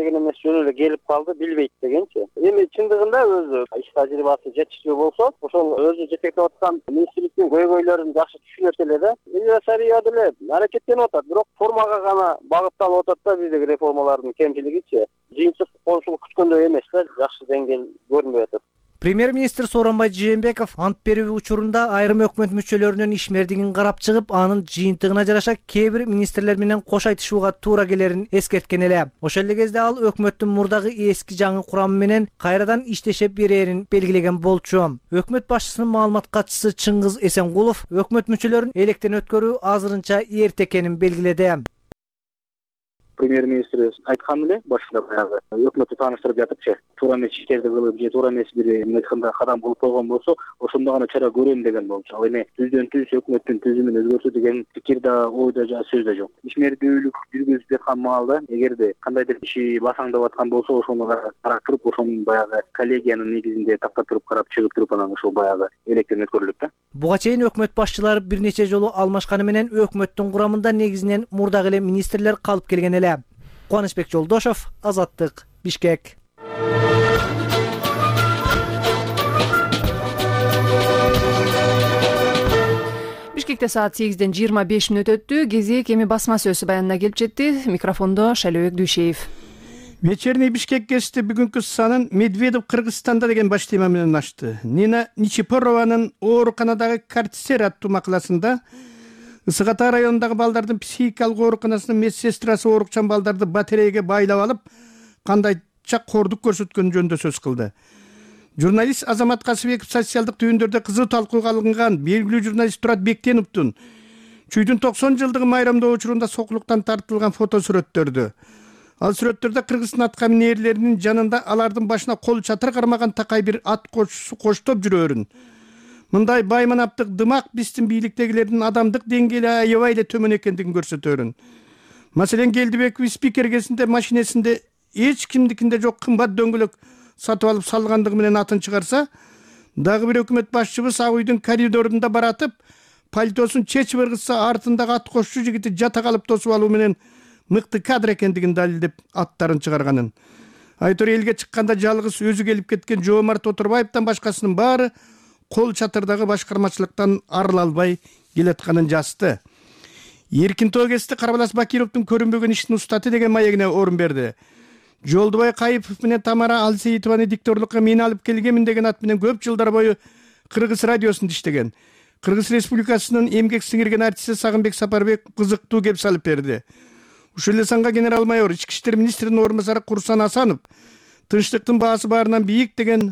деген эмес жөн эле келип калды, билбейт дегенчи. Эми чындыгында өзү иш тажрыйбасы жетиштүү болсо, ошол өзү жетектеп аткан министрликтин көйгөйлөрүн жакшы түшүнөт эле да. Элвира Сариева деле аракеттенип атат, бирок формага гана багытталып атат да биздеги реформалардын кемчилигичи. Жыйынтык коомчулук күткөндөй эмес да, жакшы деңгээл көрүнбөй атат. Премьер-министр Сооронбай Жээнбеков ант берүү учурунда айрым өкмөт мүчөлөрүнүн ишмердигин карап чыгып, анын жыйынтыгына жараша кээ бир министрлер менен кош айтышууга туура келерин эскерткен эле. Ошол эле кезде ал өкмөттүн мурдагы эски жаңы курамы менен кайрадан иштеше берерин белгилеген болчу. Өкмөт башчысынын маалымат катчысы Чыңгыз Эсенкулов өкмөт мүчөлөрүн электен өткөрүү азырынча эрте экенин белгиледи. Премьер-министр айткан эле башында баягы өкмөттү тааныштырып жатыпчы, туура эмес иштерди кылып же туура эмес бир айтканда кадам кылып койгон болсо, ошондо гана чара көрөм деген болчу. Ал эми түздөн түз өкмөттүн түзүмүн өзгөртүү деген пикир да, ой да, сөз да жок. Ишмердүүлүк жүргүзүп жаткан маалда эгерде кандайдыр иши басаңдап аткан болсо, ошону карап туруп, ошонун баягы коллегиянын негизинде тактап туруп карап чыгып туруп, анан ошол баягы электен өткөрүлөт да. Буга чейин өкмөт башчылары бир нече жолу алмашканы менен өкмөттүн курамында негизинен мурдагы эле министрлер калып келген эле. Кубанычбек Жолдошов, Азаттык, Бишкек. Бишкекте саат сегизден жыйырма беш мүнөт өттү. Кезек эми басма сөзү баянына келип жетти. Микрофондо Шалебек Дүйшеев. Вечерний Бишкек гезити бүгүнкү санын Медведев Кыргызстанда деген баш тема менен ачты. Нина Ничипорованын ооруканадагы картисер аттуу макаласында Ысык Ата районундагы балдардын психикалык ооруканасынын медсестрасы оорукчан балдарды батарейге байлап алып, кандайча кордук көрсөткөн жөнүндө сөз кылды. Журналист Азамат Касыбеков социалдык түйүндөрдө кызуу талкууга алынган белгилүү журналист Турат Бектеновдун чүйдүн токсон жылдыгын майрамдоо учурунда сокулуктан тартылган фото сүрөттөрдү. Ал сүрөттөрдө кыргыздын атка минерлеринин жанында алардын башына кол чатыр кармаган такай бир ат кошчусу коштоп жүрөөрүн. Мындай байманаптык дымак биздин бийликтегилердин адамдык деңгээли аябай эле төмөн экендигин көрсөтөөрүн. Маселен, Келдибеков спикер кезинде машинесинде эч кимдикинде жок кымбат дөңгөлөк сатып алып салгандыгы менен атын чыгарса, дагы бир өкмөт башчыбыз ак үйдүн коридорунда баратып, пальтосун чечип ыргытса, артындагы ат кошчу жигити жата калып тосуп алуу менен мыкты кадр экендигин далилдеп аттарын чыгарганын. Айтор элге чыкканда жалгыз өзү келип кеткен Жоомарт Отурбаевден башкасынын баары кол чатырдагы башкармачылыктан арыла албай келатканын жазды. Эркинтоо гезити Карбалас Бакировдун көрүнбөгөн иштин устаты деген маегине орун берди. Жолдубай Кайыпов менен Тамара Алсейитованы дикторлукка мен алып келгенмин деген ат менен көп жылдар бою Кыргыз радиосунда иштеген. Кыргыз Республикасынын эмгек сиңирген артисти Сагынбек Сапарбек кызыктуу кеп салып берди. Ушул эле санга генерал майор ички иштер министринин орун басары Курсан Асанов тынчтыктын баасы баарынан бийик деген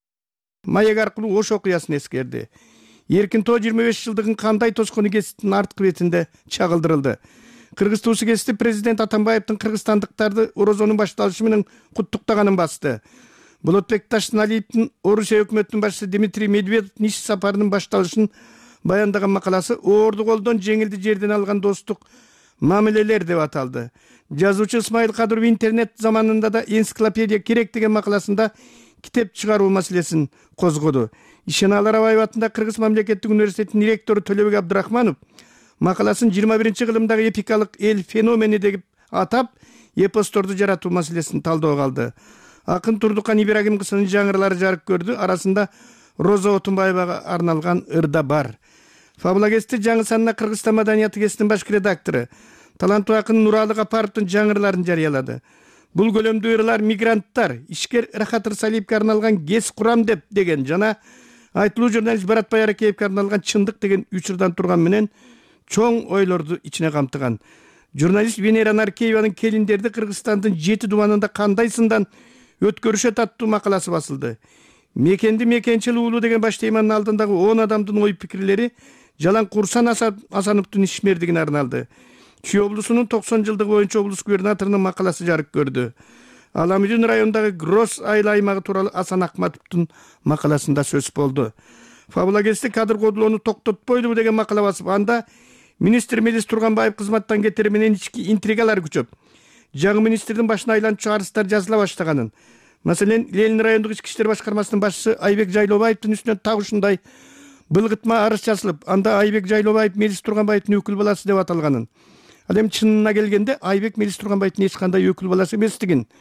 маек аркылуу ош окуясын эскерди. Эркинтоо жыйырма беш жылдыгын кандай тоскону гезитинин арткы бетинде чагылдырылды. Кыргыз туусу гезити президент Атамбаевдин кыргызстандыктарды орозонун башталышы менен куттуктаганын басты. Болотбек Таштаналиевдин Орусия өкмөтүнүн башчысы Дмитрий Медведевдин иш сапарынын башталышын баяндаган макаласы оорду колдон жеңилди жерден алган достук мамилелер деп аталды. Жазуучу Исмайыл Кадыров интернет заманында да энциклопедия керек деген макаласында китеп чыгаруу маселесин козгоду. Ишеналар Абаева атындагы Кыргыз мамлекеттик университетинин ректору Төлөбек Абдрахманов макаласын жыйырма биринчи кылымдагы эпикалык эл феномени деп атап, эпосторду жаратуу маселесин талдоого алды. Акын Турдукан Ибрагим кызынын жаңырлары жарык көрдү. Арасында Роза Отунбаевага арналган ыр да бар. Фабула гезити жаңы санына Кыргызстан маданияты гезитинин башкы редактору таланттуу акын Нуралы Капаровдун жаңырларын жарыялады. Бул көлөмдүү ырлар мигранттар, ишкер Рахат Рысалиевге арналган гез курам деп деген жана айтылуу журналист Баратбай Аракеевге арналган чындык деген учурдан турган менен чоң ойлорду ичине камтыган. Журналист Венера Наркееванын келиндерди Кыргызстандын жети дубанында кандай сындан өткөрүшөт аттуу макаласы басылды. Мекенди мекенчил уулу деген баш теманын алдындагы он адамдын ой пикирлери жалаң Курсан Асановдун ишмердигине арналды. Чүй облусунун токсон жылдыгы боюнча облус губернаторунун макаласы жарык көрдү. Аламүдүн районундагы Гросс айыл аймагы тууралуу Асан Акматовдун макаласында сөз болду. Фабула гезити кадр кодулоону токтотпойлубу деген макала басып, анда министр Мелис Турганбаев кызматтан кетери менен ички интригалар күчөп, жаңы министрдин башына айланчу арыздар жазыла баштаганын. Маселен, Ленин райондук ички иштер башкармасынын башчысы Айбек Жайлобаевдин үстүнөн так ушундай былгытма арыз жазылып, анда Айбек Жайлобаев Мелис Турганбаевдин өкүл баласы деп аталганын. Ал эми чынына келгенде Айбек Мелис Турганбаевдин эч кандай өкүл баласы эместигин,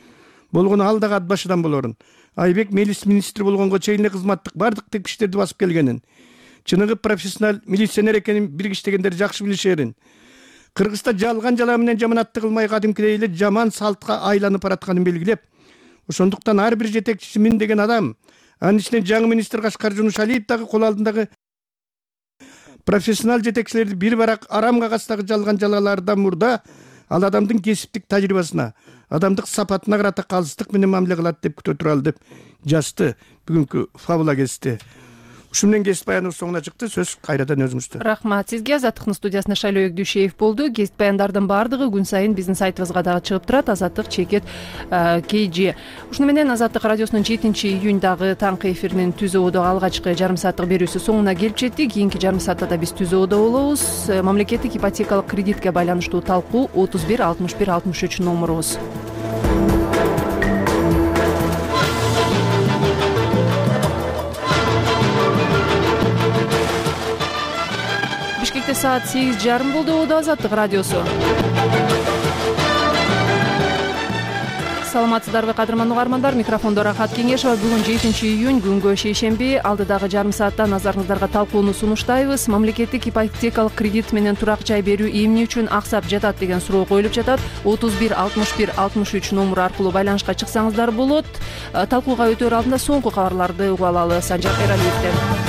болгону ал дагы ат башыдан болорун. Айбек милиция министри болгонго чейин кызматтык бардык тепкичтерди басып келгенин, чыныгы профессионал милиционер экенин биргиштегендер жакшы билишерин. Кыргызста жалган жала менен жаманатты кылмай кадимкидей эле жаман салтка айланып баратканын белгилеп, ошондуктан ар бир жетекчисимин деген адам, анын ичинен жаңы министр Кашкар Жунушалиев дагы кол алдындагы профессионал жетекчилерди бир барак арам кагастагы жалган жалалардан мурда ал адамдын кесиптик тажрыйбасына, адамдык сапатына карата калыстык менен мамиле кылат деп күтө туралы деп жазды бүгүнкү Фабула гезити. Ушу менен кесип баяныбыз соңуна чыкты. Сөз кайрадан өзүңүздө. Рахмат сизге. Азаттыктын студиясында Шайлоо Дүйшеев болду. Кесип баяндардын баардыгы күн сайын биздин сайтыбызга дагы чыгып турат. Азаттык чекет kg. Ушуну менен Азаттык радиосунун жетинчи июньдагы таңкы эфиринин түз ободогу алгачкы жарым сааттык берүүсү соңуна келип жетти. Кийинки жарым саатта да биз түз ободо болобуз. Мамлекеттик ипотекалык кредитке байланыштуу талкуу отуз бир алтымыш бир алтымыш үч номурубуз. Бишкекте саат сегиз жарым болду. Ободо Азаттык радиосу. Саламатсыздарбы кадырман угармандар, микрофондо Рахат Кеңешова. Бүгүн жетинчи июнь күнгө шейшемби. Алдыдагы жарым саатта назарыңыздарга талкууну сунуштайбыз. Мамлекеттик ипотекалык кредит менен турак жай берүү эмне үчүн аксап жатат деген суроо коюлуп жатат. отуз бир алтымыш бир алтымыш үч номуру аркылуу байланышка чыксаңыздар болот. Талкууга өтөр алдында соңку кабарларды угуп алалы. Санжар Эралиевден.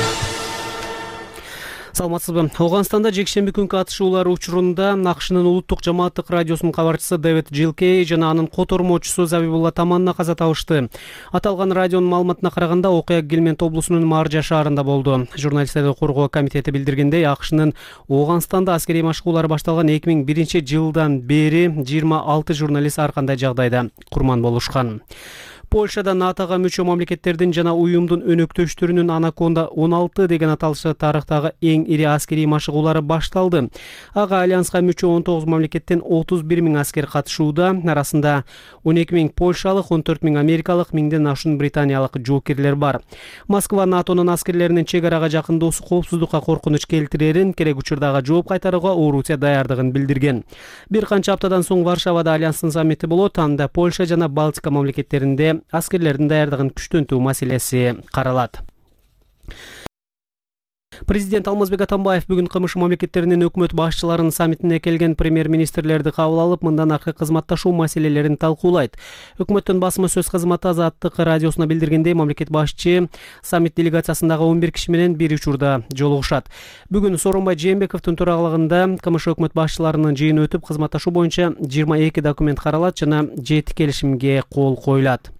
Саламатсызбы. Ауганстанда жекшемби күнкү атышуулар учурунда АКШнын улуттук жамааттык радиосунун кабарчысы Дэвид Джилкей жана анын котормочусу Забибулла Таманна каза табышты. Аталган радионун маалыматына караганда окуя Гельмент облусунун Маржа шаарында болду. Журналисттерди коргоо комитети билдиргендей, АКШнын Ауганстанда аскерий машыгуулары башталган эки миң биринчи жылдан бери жыйырма алты журналист ар кандай жагдайда курман болушкан. Польшада натога мүчө мамлекеттердин жана уюмдун өнөктөштөрүнүн Анаконда он алты деген аталышы тарыхтагы эң ири аскерий машыгуулары башталды. Ага альянска мүчө он тогуз мамлекеттен отуз бир миң аскер катышууда. Арасында он эки миң польшалык, он төрт миң америкалык, миңден ашуун британиялык жоокерлер бар. Москва НАТОнун аскерлеринин чек арага жакындоосу коопсуздукка коркунуч келтирерин, керек учурдагы жооп кайтарууга Орусия даярдыгын билдирген. Бир канча аптадан соң Варшавада альянстын саммити болот. Анда Польша жана Балтика мамлекеттеринде аскерлердин даярдыгын күчтөнтүү маселеси каралат. Президент Алмазбек Атамбаев бүгүн кымыш мамлекеттеринин өкмөт башчыларынын саммитине келген премьер-министрлерди кабыл алып, мындан аркы кызматташуу маселелерин талкуулайт. Өкмөттүн басма сөз кызматы Азаттык радиосуна билдиргендей, мамлекет башчы саммит делегациясындагы он бир киши менен бир учурда жолугушат. Бүгүн Сооронбай Жээнбековдун төрагалыгында кымыш өкмөт башчыларынын жыйыны өтүп, кызматташуу боюнча жыйырма эки документ каралат жана жети келишимге кол коюлат.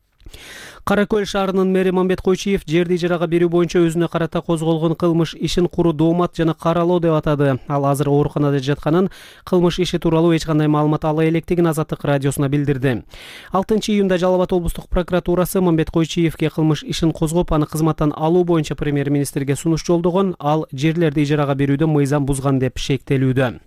Кара Көл шаарынын мэри Мамбет Койчиев жерди ижарага берүү боюнча өзүнө карата козголгон кылмыш ишин куру доомат жана каралоо деп атады. Ал азыр ооруканада жатканын, кылмыш иши тууралуу эч кандай маалымат ала электигин Азаттык радиосуна билдирди. алтынчы июнда Жалал Абад облустук прокуратурасы Мамбет Койчиевге кылмыш ишин козгоп, аны кызматтан алуу боюнча премьер-министрге сунуш жолдогон. Ал жерлерди ижарага берүүдө мыйзам бузган деп шектелүүдө.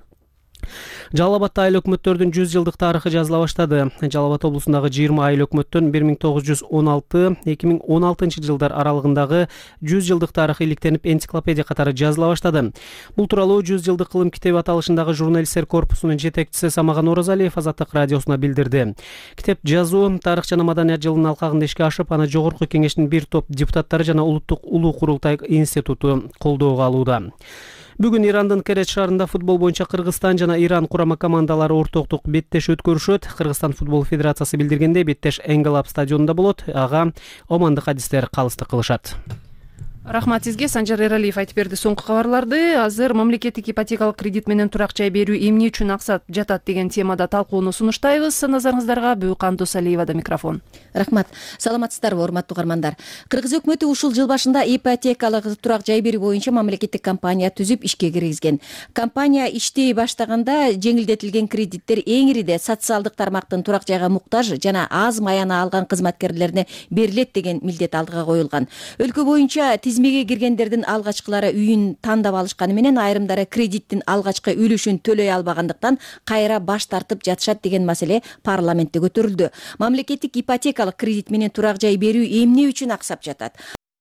Жалал Абадта айыл өкмөттөрдүн жүз жылдык тарыхы жазыла баштады. Жалал Абад облусундагы жыйырма айыл өкмөттөн бир миң тогуз жүз он алты — эки миң он алтынчы жылдар аралыгындагы жүз жылдык тарыхы иликтенип энциклопедия катары жазыла баштады. Бул тууралуу жүз жылдык кылым китеби аталышындагы журналисттер корпусунун жетекчиси Самаган Оразалиев Азаттык радиосуна билдирди. Китеп жазуу тарых жана маданият жылынын алкагында ишке ашып, аны жогорку кеңештин бир топ депутаттары жана улуттук улуу курултай институту колдоого алууда. Бүгүн Ирандын Кереч шаарында футбол боюнча Кыргызстан жана Иран курама командалары ортоктук беттеш өткөрүшөт. Кыргызстан футбол федерациясы билдиргендей, беттеш Энгелап стадионунда болот. Ага омандык адистер калыстык кылышат. Рахмат сизге. Санжар Эралиев айтып берди соңку кабарларды. Азыр мамлекеттик ипотекалык кредит менен турак жай берүү эмне үчүн аксап жатат деген темада талкууну сунуштайбыз. Назарыңыздарга Бүйкан Досалиевада микрофон. Рахмат. Саламатсыздарбы, урматтуу угармандар. Кыргыз өкмөтү ушул жыл башында ипотекалык турак жай берүү боюнча мамлекеттик компания түзүп ишке киргизген. Компания иштей баштаганда жеңилдетилген кредиттер эң ириде социалдык тармактын турак жайга муктаж жана аз маяна алган кызматкерлерине берилет деген милдет алдыга коюлган. Өлкө боюнча тизмеге киргендердин алгачкылары үйүн тандап алышканы менен айрымдары кредиттин алгачкы үлүшүн төлөй албагандыктан кайра баш тартып жатышат деген маселе парламентте көтөрүлдү. Мамлекеттик ипотекалык кредит менен турак жай берүү эмне үчүн аксап жатат?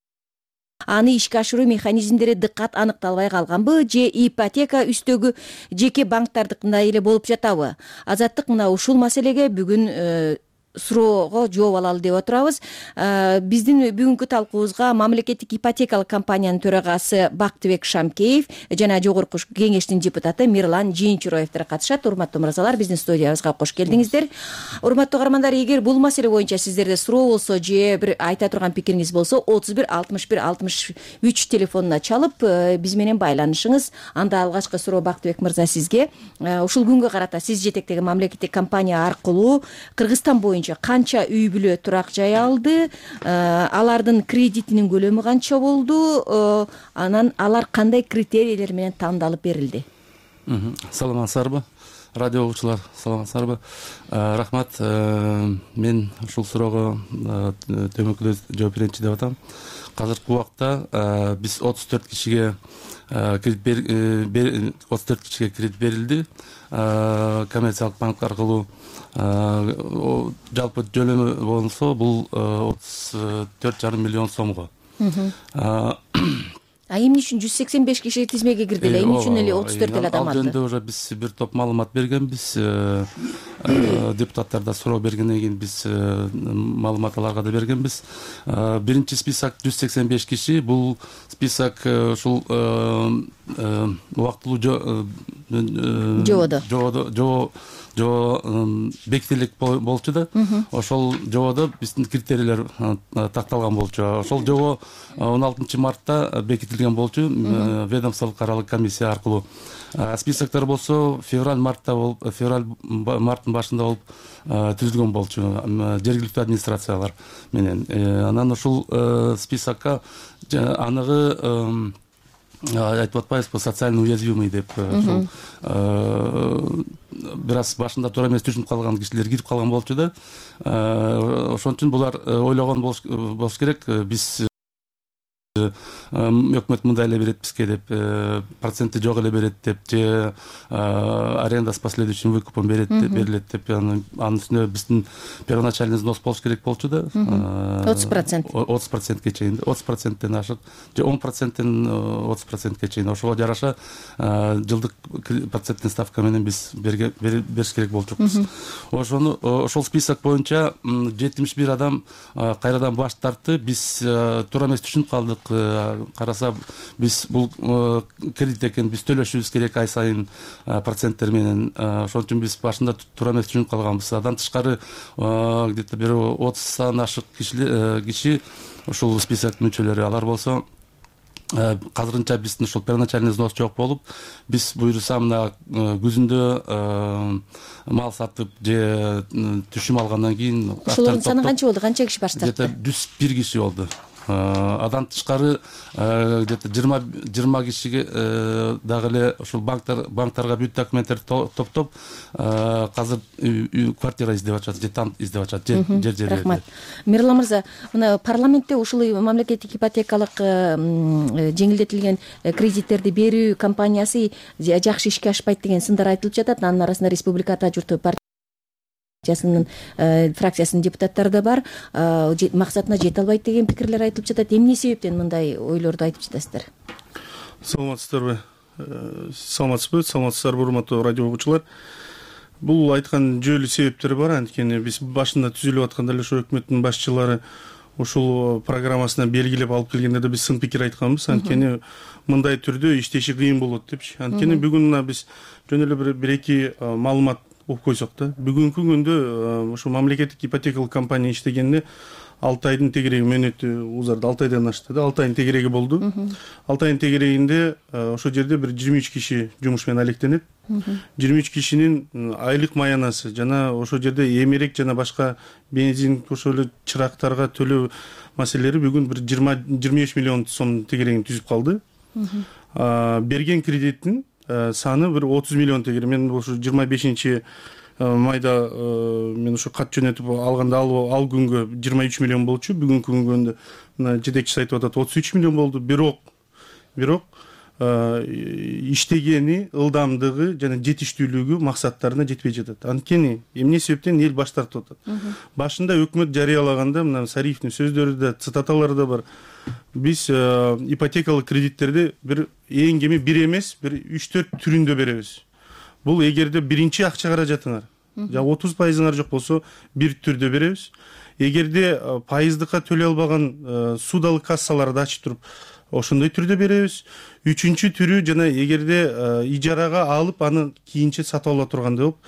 Аны ишке ашыруу механизмдери дыккат аныкталбай калганбы же ипотека үстөгү жеке банктардыкындай эле болуп жатабы? Азаттык мына ушул маселеге бүгүн суроого жооп алалы деп отурабыз. Биздин бүгүнкү талкуубузга мамлекеттик ипотекалык компаниянын төрагасы Бактыбек Шамкеев жана жогорку кеңештин депутаты Мирлан Жийинчураевдер катышат. Урматтуу мырзалар, биздин студиябызга кош келдиңиздер. Урматтуу каармандар, эгер бул маселе боюнча сиздерде суроо болсо же бир айта турган пикириңиз болсо, отуз бир алтымыш бир алтымыш үч телефонуна чалып биз менен байланышыңыз. Анда алгачкы суроо Бактыбек мырза сизге. Ушул күнгө карата сиз жетектеген мамлекеттик компания аркылуу Кыргызстан боюнча канча үй бүлө турак жай алды, алардын кредитинин көлөмү канча болду, анан алар кандай критерийлер менен тандалып берилди? Саламатсыздарбы, радио угуучулар, саламатсыздарбы. Рахмат, мен ушул суроого төмөнкүлө жооп берейинчи деп атам. Азыркы убакта биз отуз төрт кишиге кредит отуз төрт кишиге кредит берилди. Коммерциялык банк аркылуу жалпы жөлөмү болсо бул отуз төрт жарым миллион сомго. А эмне үчүн жүз сексен беш киши тизмеге кирди эле? Эмне үчүн эле отуз төрт эле адам алды? Ал жөнүндө уже биз бир топ маалымат бергенбиз. Депутаттар да суроо бергенден кийин биз маалымат аларга да бергенбиз. Биринчи список жүз сексен беш киши. Бул список ушул убактылуу жободо жобо жобо бекитилик болчу да. Ошол жободо биздин критерийлер такталган болчу. Ошол жобо он алтынчы мартта бекитилген болчу ведомстволук аралык комиссия аркылуу. Списоктор болсо февраль мартта болуп, февраль марттын башында болуп түзүлгөн болчу жергиликтүү администрациялар менен. Анан ушул списокко аныгы айтып атпайбызбы, социально уязвимый деп, ушул бир аз башында туура эмес түшүнүп калган кишилер кирип калган болчу да. Ошон үчүн булар ойлогон болуш керек, биз өкмөт мындай эле берет бизге деп, проценти жок эле берет деп, же аренда с последующим выкупом берет деп, берилет деп, анын үстүнө биздин первоначальный взнос болуш керек болчу да. отуз процент отуз процентке чейин, отуз проценттен ашык, же он проценттен отуз процентке чейин. Ошого жараша жылдык проценттин ставка менен биз бериш керек болчукпуз. Ошону ошол список боюнча жетимиш бир адам кайрадан баш тартты. Биз туура эмес түшүнүп калдык. Караса биз бул кредит экен, биз төлөшүбүз керек ай сайын проценттер менен. Ошон үчүн биз башында туура эмес түшүнүп калганбыз. Андан тышкары где-то бир отуздан ашык киши ушул списоктун мүчөлөрү. Алар болсо азырынча биздин ушул первоначальный взнос жок болуп, биз буюрса мына күзүндө мал сатып же түшүм алгандан кийин ошолордун саны канча болду? Канча киши баш тартты? Где-то жүз бир киши болду. Адан тышкары где-то жыйырма кишиге дагы эле ушул банктар банктарга бүт документтерди топтоп азыр квартира издеп атышат, же там издеп атышат, жер жерлерди. Рахмат. Мирлан мырза, мына парламентте ушул мамлекеттик ипотекалык жеңилдетилген кредиттерди берүү компаниясы жакшы ишке ашпайт деген сындар айтылып жатат. Анын арасында Республика Ата журты партиясынын фракциясынын депутаттары да бар. Максатына жете албайт деген пикирлер айтылып жатат. Эмне себептен мындай ойлорду айтып жатасыздар? Саламатсыздарбы? Саламатсызбы? Саламатсыздарбы, урматтуу радио угуучулар? Бул айткан жүйөлүү себептери бар. Анткени биз башында түзүлүп атканда эле ошо өкмөттүн башчылары ушул программасына белгилеп алып келгенде да биз сын пикир айтканбыз. Анткени мындай түрдө иштеши кыйын болот депчи. Анткени бүгүн мына биз жөн эле бир эки маалымат окуп койсок да, бүгүнкү күндө ошо мамлекеттик ипотекалык компания иштегенде алты айдын тегереги мөөнөтү узарды, алты айдан ашты да, алты айдын тегереги болду. алты айдын тегерегинде ошол жерде бир жыйырма үч киши жумуш менен алектенет. жыйырма үч кишинин айлык маянасы жана ошол жерде эмерек жана башка бензин, ошол эле чырактарга төлөө маселелери бүгүн бир жыйырма беш миллион сом тегерегин түзүп калды. Берген кредиттин саны бир отуз миллион тегере. Мен ошо жыйырма бешинчи майда мен ошо кат жөнөтүп алганда ал күнгө жыйырма үч миллион болчу. Бүгүнкү күнгө мына жетекчиси айтып атат отуз үч миллион болду. Бирок бирок иштегени, ылдамдыгы жана жетиштүүлүгү максаттарына жетпей жатат. Анткени эмне себептен эл баш тартып атат? Башында өкмөт жарыялаганда мына Сариевдин сөздөрү да, цитаталары да бар. Биз ипотекалык кредиттерди бир эң кеми бир эмес, бир үч төрт түрүндө беребиз. Бул эгерде биринчи акча каражатыңар, жана отуз пайызыңар жок болсо бир түрдө беребиз. Эгерде пайыздыкка төлөй албаган суудалык кассаларды ачып туруп ошондой түрдө беребиз. Үчүнчү түрү жана эгерде ижарага алып аны кийинче сатып ала тургандай болуп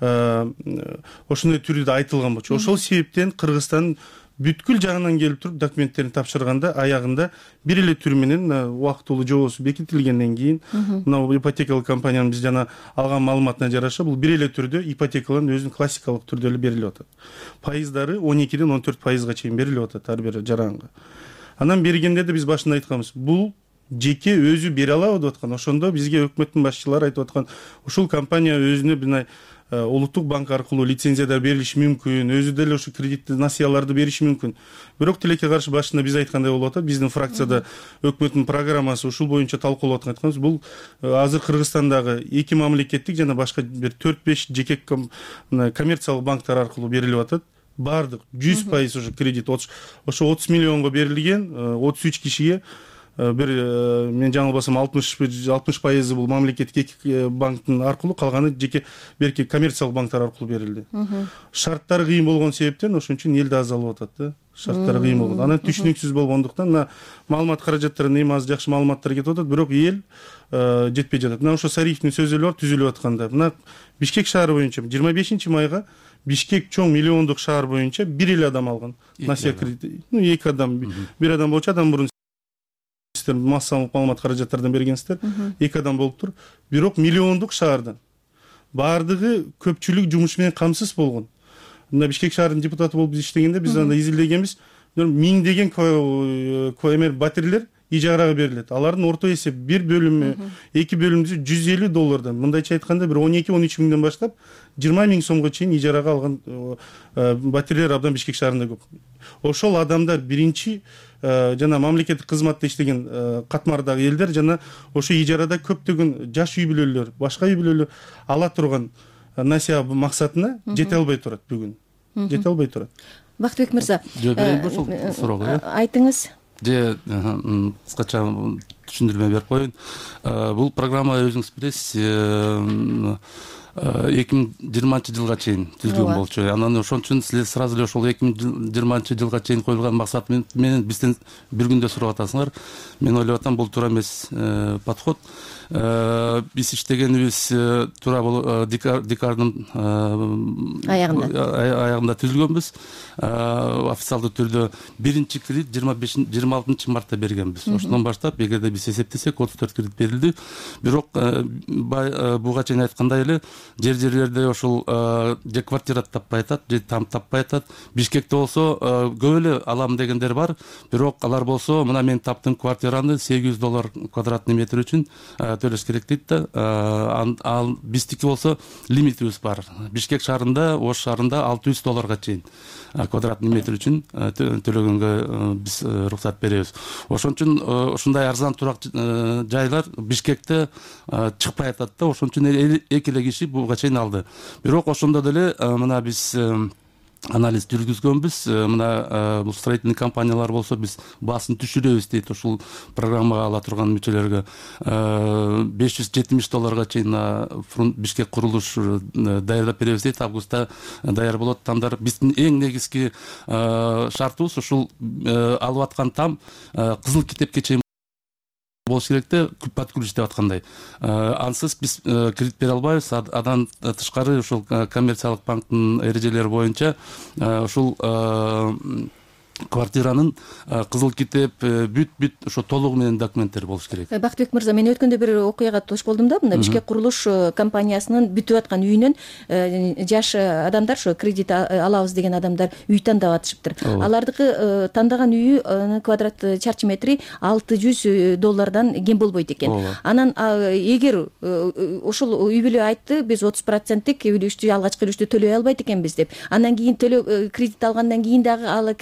ошондой түрү айтылган болчу. Ошол себептен Кыргызстан бүткүл жагынан келип туруп документтерин тапшырганда аягында бир эле түр менен убактылуу жобосу бекитилгенден кийин мына ипотекалык компаниянын биз жана алган маалыматына жараша бул бир эле түрдө ипотекалар өзүнүн классикалык түрдө эле берилип атат. Пайыздары он экиден он төрт пайызга чейин берилип атат ар бир жаранга. Анан бергенде да биз башында айтканбыз, бул жеке өзү бере алабы деп аткан. Ошондо бизге өкмөттүн башчылары айтып аткан, ушул компания өзүнө мына улуттук банк аркылуу лицензиядар берилиши мүмкүн, өзү деле ошо кредиттик насыяларды бериши мүмкүн. Бирок тилекке каршы башында биз айткандай болуп атат, биздин фракцияда өкмөттүн программасы ушул боюнча талкуулап аткан айтканбыз. Бул азыр Кыргызстандагы эки мамлекеттик жана башка бир төрт беш жеке коммерциялык банктар аркылуу берилип атат. Бардык жүз пайыз ошо кредит ошо отуз миллионго берилген, отуз үч кишиге бир мен жаңылбасам алтымыш пайызы бул мамлекеттик эки банктын аркылуу, калганы жеке берки коммерциялык банктар аркылуу берилди. Шарттары кыйын болгон себептен ошон үчүн эл да азалып атат да. Шарттары кыйын болгон. Анан түшүнүксүз болгондуктан мына маалымат каражаттарына эми аз жакшы маалыматтар кетип атат, бирок эл жетпей жатат. Мына ошо Сариевдин сөзүлөр бар түзүлүп атканда. Мына Бишкек шаары боюнча жыйырма бешинчи майга Бишкек чоң миллиондук шаар боюнча бир эле адам алган. Насия кредит. Ну эки адам, бир адам болчу, адам мурун массалык маалымат каражаттардан бергенсиздер. Эки адам болуптур. Бирок миллиондук шаардан баардыгы көпчүлүк жумуш менен камсыз болгон. Мына Бишкек шаарынын депутаты болуп биз иштегенде биз анда изилдегенбиз, миңдеген эмер батирлер ижарага берилет. Алардын орто эсеп бир бөлүмү, эки бөлүмү жүз элүү доллардан, мындайча айтканда бир он эки он үч миңден баштап жыйырма миң сомго чейин ижарага алган батирлер абдан Бишкек шаарында көп. Ошол адамдар биринчи жана мамлекеттик кызматта иштеген катмардагы элдер жана ошо ижарада көптөгөн жаш үй бүлөлөр, башка үй бүлөлөр ала турган насия максатына жете албай турат бүгүн. Жете албай турат. Бактыбек мырза, айтыңыз. Же кыскача түшүндүрмө берип коеюн. Бул программа өзүңүз билесиз, эки миң жыйырманчы жылга чейин түзүлгөн болчу. Анан ошон үчүн силер сразу эле ошол эки миң жыйырманчы жылга чейин коюлган максат менен бизден бир күндө сурап атасыңар. Мен ойлоп атам, бул туура эмес подход. Биз иштегенибиз туура декабрдын аягында аягында түзүлгөнбүз. Официалдуу түрдө биринчи кредит жыйырма алтынчы мартта бергенбиз. Ошондон баштап эгерде биз эсептесек отуз төрт кредит берилди. Бирок буга чейин айткандай эле жер жерлерде ошол же квартира таппай атат, же там таппай атат. Бишкекте болсо көп эле алам дегендер бар. Бирок алар болсо мына мен таптым квартираны сегиз жүз доллар квадратный метр үчүн төлөш керек дейт да. Ал биздики болсо лимитибиз бар. Бишкек шаарында, Ош шаарында алты жүз долларга чейин квадратный метр үчүн төлөгөнгө биз уруксат беребиз. Ошон үчүн ушундай арзан турак жайлар Бишкекте чыкпай атат да. Ошон үчүн эки эле киши буга чейин алды. Бирок ошондо деле мына биз анализ жүргүзгөнбүз. Мына бул строительный компаниялар болсо биз баасын түшүрөбүз дейт ушул программага ала турган мүчөлөргө. беш жүз жетимиш долларга чейин Бишкек курулуш даярдап беребиз дейт. Августта даяр болот тамдар. Биздин эң негизги шартыбыз ушул алып аткан там кызыл китепке чейин болуш керек да, подключ деп аткандай. Ансыз биз кредит бере албайбыз. Адан тышкары ушул коммерциялык банктын эрежелери боюнча ушул квартиранын кызыл китеп бүт-бүт ошо толугу менен документтери болуш керек. Бактыбек мырза, мен өткөндө бир окуяга туш болдум да, мына Бишкек курулуш компаниясынын бүтүп аткан үйүнөн жаш адамдар, ошо кредит алабыз деген адамдар үй тандап атышыптыр. Алардыкы тандаган үйү квадрат чарчы метри алты жүз доллардан кем болбойт экен. Анан эгер ошол үй бүлө айтты, биз отуз проценттик үлүштү, алгачкы үлүштү төлөй албайт экенбиз деп. Андан кийин төлөө кредит алгандан кийин дагы ал кредиттин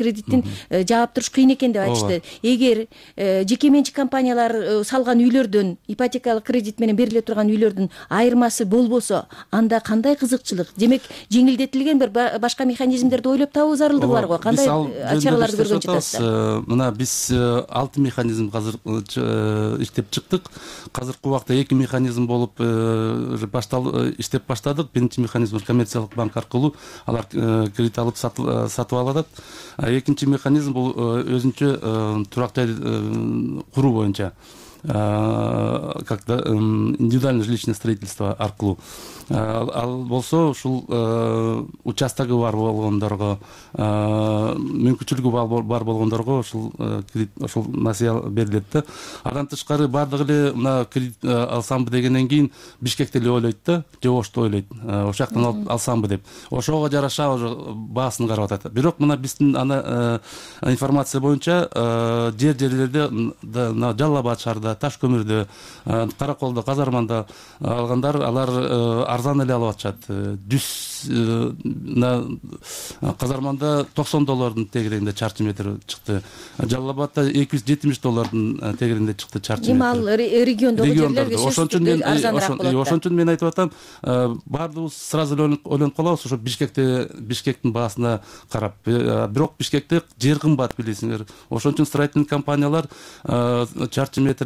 жаап туруш кыйын экен деп айтышты. Эгер жеке менчик компаниялар салган үйлөрдөн, ипотекалык кредит менен бериле турган үйлөрдүн айырмасы болбосо, анда кандай кызыкчылык? Демек, жеңилдетилген бир башка механизмдерди ойлоп табуу зарылдыгы бар го. Кандай чараларды көргөн жатасыздар? Мына биз алты механизм азыр иштеп чыктык. Азыркы убакта эки механизм болуп иштеп баштадык. Биринчи механизм коммерциялык банк аркылуу алар кредит алып сатып алат. Экинчи механизм бул өзүнчө турак жай куруу боюнча, как индивидуальное жилищное строительство аркылуу. Ал болсо ушул участогы бар болгондорго, мүмкүнчүлүгү бар болгондорго ушул кредит, ушул насыя берилет да. Андан тышкары бардыгы эле мына кредит алсамбы дегенден кийин Бишкекте эле ойлойт да, же Ошто ойлойт, ошол жактан алсамбы деп. Ошого жараша уже баасын карап атат. Бирок мына биздин ана информация боюнча жер жерлерде, Жалал Абад шаарында, Таш көмүрдө, Караколдо, Казарманда алгандар, алар арзан эле алып атышат. жүз Казарманда токсон доллардын тегерегинде чарчы метр чыкты. Жалал Абадда эки жүз жетимиш доллардын тегерегинде чыкты чарчы метр. Эми ал региондогу жерлерге сөзсүз арзаныраак болот. Ошон үчүн мен айтып атам, баардыгыбыз сразу эле ойлонуп калабыз, ошо Бишкекте Бишкектин баасына карап. Бирок Бишкекте жер кымбат, билесиңер. Ошон үчүн строительный компаниялар чарчы метр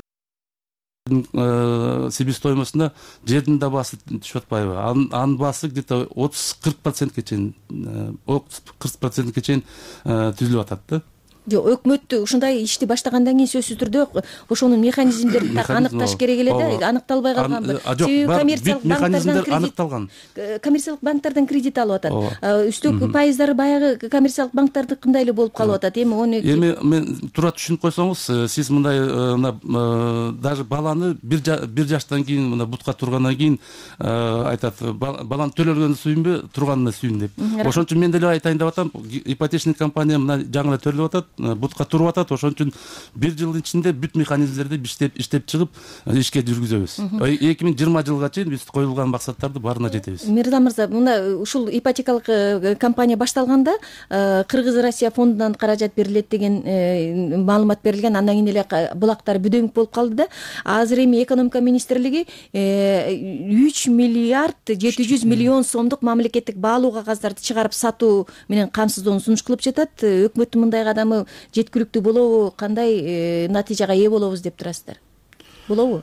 себестоимостуна жердин да баасы түшүп атпайбы? Анын баасы где-то отуз-кырк процентке чейин, кырк процентке чейин түзүлүп атат да. Жок, өкмөт ушундай ишти баштагандан кийин сөзсүз түрдө ошонун механизмдерин аныкташ керек эле да, аныкталбай калганбы? Себеби коммерциялык банктардан аныкталган. Коммерциялык банктардан кредит алып атат. Үстөк пайыздары баягы коммерциялык банктардыкындай эле болуп калып атат. Эми ону Эми мен туура түшүнүп койсоңуз, сиз мындай даже баланы бир жаштан кийин мына бутка тургандан кийин айтат, баланы төлөлгөнү сүйүнбү, турганына сүйүн деп. Ошон үчүн мен деле айтайын деп атам, ипотечный компания мына жаңы эле төлөп атат, бутка туруп атат. Ошон үчүн бир жылдын ичинде бүт механизмдерди иштеп иштеп чыгып ишке жүргүзөбүз. эки миң жыйырма жылга чейин биз коюлган максаттарды баарына жетебиз. Мирзам мырза, мына ушул ипотекалык компания башталганда Кыргыз Россия фондунан каражат берилет деген маалымат берилген. Андан кийин эле булактар бүдөңүк болуп калды да. Азыр эми экономика министрлиги үч миллиард жети жүз миллион сомдук мамлекеттик баалуу кагаздарды чыгарып сатуу менен камсыздоону сунуш кылып жатат. Өкмөттүн мындай кадамы жеткиликтүү болобу, кандай натыйжага ээ болобуз деп турасыздар? Болобу?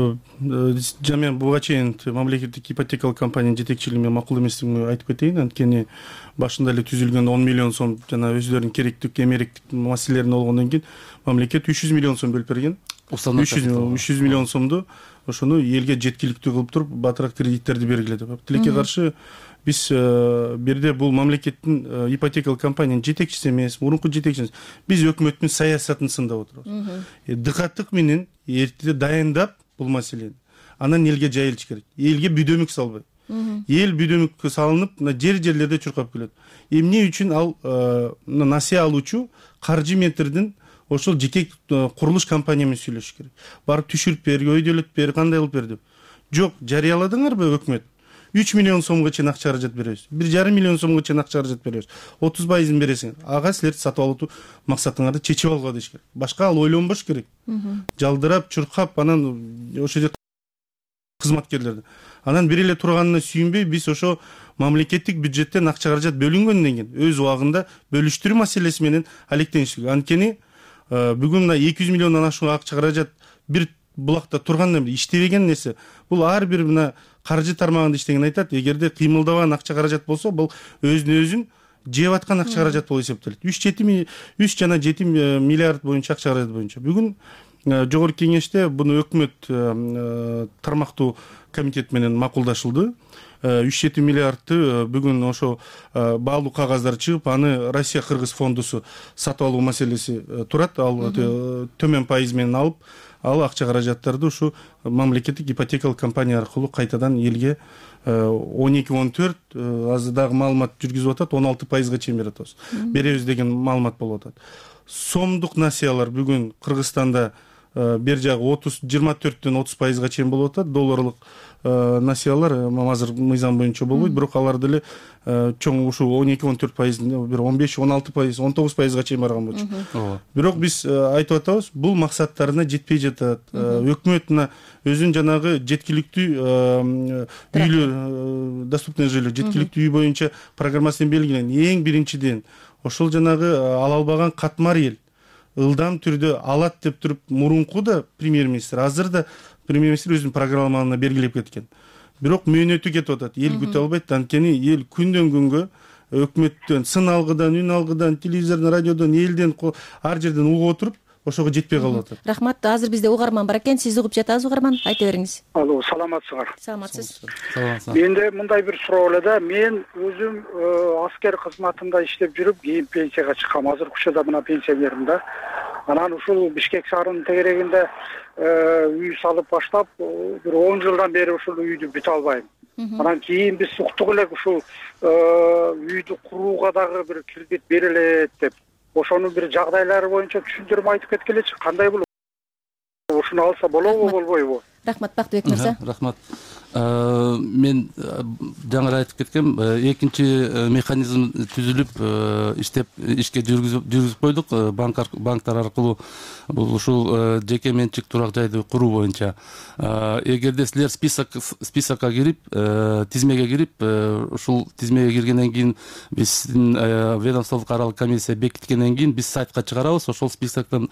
Мен буга чейин мамлекеттик ипотекалык компаниянын жетекчилигине макул эместигин айтып кетейин. Анткени башында эле түзүлгөн он миллион сом жана өздөрүнүн керектик, эмеректик маселелери болгондон кийин мамлекет үч жүз миллион сом бөлүп берген. үч жүз миллион сомду ошону элге жеткиликтүү кылып туруп батыраак кредиттерди бергиле деп. Тилекке каршы биз бирде бул мамлекеттин ипотекалык компаниянын жетекчиси эмес, мурунку жетекчиси эмес. Биз өкмөттүн саясатын сындап отурабыз. Дыкаттык менен эртеде дайындап бул маселени анан элге жайылыш керек. Элге бүдөмүк салбай. Эл бүдөмүккө салынып, жер жерлерде чуркап келет. Эмне үчүн ал насыя алуучу каржы метрдин ошол жеке курулуш компания менен сүйлөшүш керек. Барып түшүрүп бер, өйдөлөт бер, кандай кылып бер деп. Жок, жарыяладыңарбы өкмөт? үч миллион сомго чейин акча каражат беребиз. бир жарым миллион сомго чейин акча каражат беребиз. отуз пайызын бересиң. Ага силер сатып алуу максатыңарды чечип алгыла деш керек. Башка ал ойлонбош керек. Жалдырап, чуркап, анан ошо жерде кызматкерлерди. Анан бир эле турганына сүйүнбөй, биз ошо мамлекеттик бюджеттен акча каражат бөлүнгөндөн кийин өз убагында бөлүштүрүү маселеси менен алектениш керек. Анткени бүгүн мына эки жүз миллиондон ашуун акча каражат бир булакта тургандан бери иштебеген нерсе. Бул ар бир мына каржы тармагында иштеген айтат, эгерде кыймылдабаган акча каражат болсо, бул өзүнө өзүн жеп аткан акча каражат болуп эсептелет. үч жана жети миллиард боюнча акча каражат боюнча. Бүгүн жогорку кеңеште буну өкмөт тармактуу комитет менен макулдашылды. үч жети миллиардты бүгүн ошо баалуу кагаздар чыгып, аны Россия Кыргыз фондусу сатып алуу маселеси турат. Ал төмөн пайыз менен алып, ал акча каражаттарды ушу мамлекеттик ипотекалык компания аркылуу кайтадан элге он эки он төрт азыр дагы маалымат жүргүзүп атат, он алты пайызга чейин берип атабыз. Беребиз деген маалымат болуп атат. Сомдук насыялар бүгүн Кыргызстанда бер жагы отуз жыйырма төрттөн отуз пайызга чейин болуп атат. Долларлык насыялар азыр мыйзам боюнча болбойт, бирок алар деле чоң ушул он эки он төрт пайыз, бир он беш он алты пайыз, он тогуз пайызга чейин барган болчу. Бирок биз айтып атабыз, бул максаттарына жетпей жатат. Өкмөт мына өзүнүн жанагы жеткиликтүү үйлөр, доступный жилье, жеткиликтүү үй боюнча программасын белгилеген. Эң биринчиден ошол жанагы ала албаган катмар эл ылдам түрдө алат деп туруп мурунку да премьер-министр, азыр да премьер-министр өзүнүн программаларына бергилеп кеткен. Бирок мөөнөтү кетип атат. Эл күтө албайт. Анткени эл күндөн күнгө өкмөттөн, сын алгыдан, үн алгыдан, телевизордон, радиодон, элден, ар жерден угуп отуруп, ошого жетпей калып атат. Рахмат. Азыр бизде угарман бар экен. Сиз угуп жатасыз, угарман. Айта бериңиз. Алло, саламатсыздар. Саламатсыз. Менде мындай бир суроо эле да. Мен өзүм аскер кызматында иштеп жүрүп, кийин пенсияга чыккам. Азыр учурда мына пенсионермин да. Анан ушул Бишкек шаарынын тегерегинде үй салып баштап, бир он жылдан бери ушул үйдү бүтө албайм. Анан кийин биз уктук элек ушул үйдү курууга дагы бир кредит берилет деп. Ошонун бир жагдайлары боюнча түшүндүрмө айтып кеткилечи. Кандай болот? Ушуну алса болобу, болбойбу? Рахмат, Бактыбек мырза. Рахмат. Мен жаңы айтып кеткем, экинчи механизм түзүлүп иштеп ишке жүргүзүп койдук. Банктар аркылуу бул ушул жеке менчик турак жайды куруу боюнча. Эгерде силер списокко кирип, тизмеге кирип, ушул тизмеге киргенден кийин биздин ведомстволук аралык комиссия бекиткенден кийин биз сайтка чыгарабыз. Ошол списоктон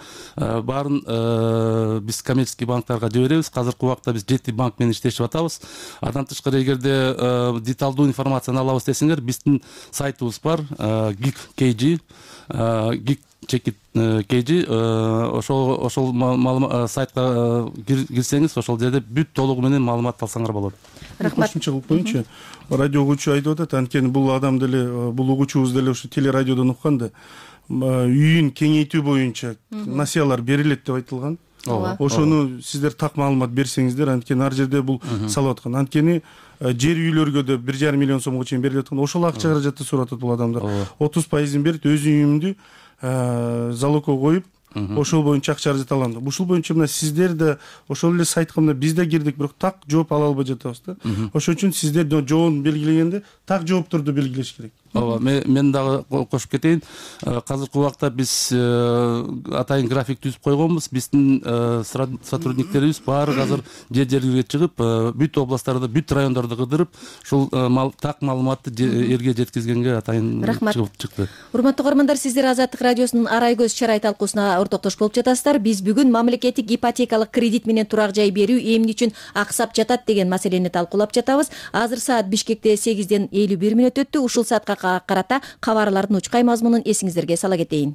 баарын биз коммерческий банктарга жиберебиз. Азыркы убакта биз жети банк менен иштешип атабыз. Андан тышкары эгерде деталдуу информацияны алабыз десеңер, биздин сайтыбыз бар, гик кей джи, гик чекит кей джи. Ошол ошол сайтка кирсеңиз, ошол жерде бүт толугу менен маалымат алсаңар болот. Рахмат. Кошумча кылып коеюнчу. Радио угуучу айтып атат, анткени бул адам деле, бул угуучубуз деле ушу телерадиодон уккан да, үйүн кеңейтүү боюнча насыялар берилет деп айтылган. Ошону сиздер так маалымат берсеңиздер, анткени ар жерде бул салып аткан. Анткени жер үйлөргө да бир жарым миллион сомго чейин берилет аткан. Ошол акча каражатты сурап атат бул адамдар. отуз пайызын берип, өз үйүмдү залогко коюп, ошол боюнча акча каражат алам деп. Ушул боюнча мына сиздер да ошол эле сайтка мына биз да кирдик, бирок так жооп ала албай жатабыз да. Ошон үчүн сиздер жообун белгилегенде так жоопторду белгилеш керек. Ооба, мен дагы кошуп кетейин. Азыркы убакта биз атайын график түзүп койгонбуз. Биздин сотрудниктерибиз баары азыр жер жерге чыгып, бүт областтарда, бүт райондорду кыдырып, ушул так маалыматты элге жеткизгенге атайын чыгып чыкты. Урматтуу көрөрмандар, сиздер Азаттык радиосунун арай көз чарай талкуусуна ортоктош болуп жатасыздар. Биз бүгүн мамлекеттик ипотекалык кредит менен турак жай берүү эмне үчүн аксап жатат деген маселени талкуулап жатабыз. Азыр саат Бишкекте сегизден элүү бир мүнөт өттү. Ушул саатка карата кабарлардын учкай мазмунун эсиңиздерге сала кетейин.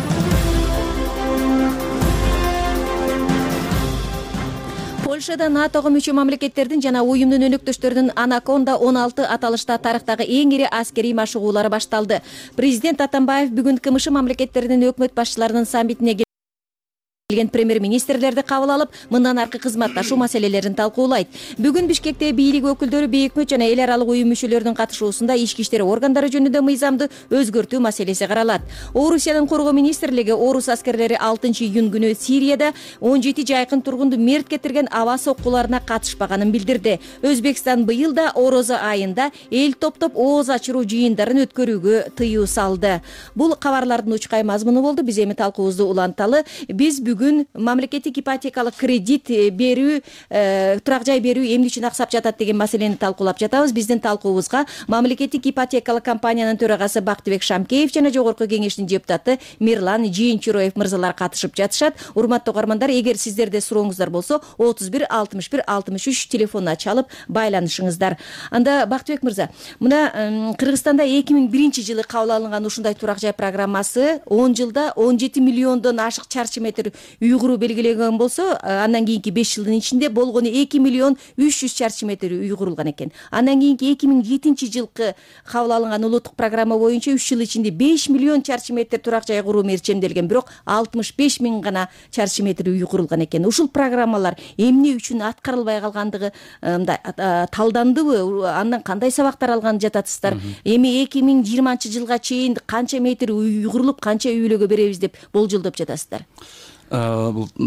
Польшада натого мүчө мамлекеттердин жана уюмдун өнөктөштөрүнүн Анаконда он алты аталышта тарыхтагы эң ири аскерий машыгуулары башталды. Президент Атамбаев бүгүн КМШ мамлекеттеринин өкмөт башчыларынын саммитине келген премьер-министрлерди кабыл алып, мындан аркы кызматташуу маселелерин талкуулайт. Бүгүн Бишкекте бийлик өкүлдөрү бейөкмөт жана эл аралык уюм мүчөлөрүнүн катышуусунда ички иштер органдары жөнүндө мыйзамды өзгөртүү маселеси каралат. Орусиянын коргоо министрлиги орус аскерлери алтынчы июнь күнү Сирияда он жети жайкын тургунду мерт кетирген аба соккуларына катышпаганын билдирди. Өзбекстан быйыл да Орозо айында эл топтоп ооз ачыруу жыйындарын өткөрүүгө тыюу салды. Бул кабарлардын учкай мазмуну болду. Биз эми талкуубузду уланталы. Биз бүгүн мамлекеттик ипотекалык кредит берүү, турак жай берүү эмне үчүн аксап жатат деген маселени талкуулап жатабыз. Биздин талкуубузга мамлекеттик ипотекалык компаниянын төрагасы Бактыбек Шамкеев жана жогорку кеңештин депутаты Мирлан Жийинчуроев мырзалар катышып жатышат. Урматтуу көрөрмандар, эгер сиздерде сурооңуздар болсо отуз бир алтымыш бир алтымыш үч телефонуна чалып байланышыңыздар. Анда Бактыбек мырза, мына Кыргызстанда эки миң биринчи жылы кабыл алынган ушундай турак жай программасы он жылда он жети миллиондон ашык чарчы метр үй куруу белгилеген болсо, андан кийинки беш жылдын ичинде болгону эки миллион үч жүз чарчы метр үй курулган экен. Андан кийинки эки миң жетинчи жылкы кабыл алынган улуттук программа боюнча үч жыл ичинде беш миллион чарчы метр турак жай куруу мерчемделген, бирок алтымыш беш миң гана чарчы метр үй курулган экен. Ушул программалар эмне үчүн аткарылбай калгандыгы мындай талдандыбы? Андан кандай сабактар алган жатасыздар? Эми эки миң жыйырманчы жылга чейин канча метр үй курулуп, канча үйлөгө беребиз деп болжолдоп жатасыздар? Бул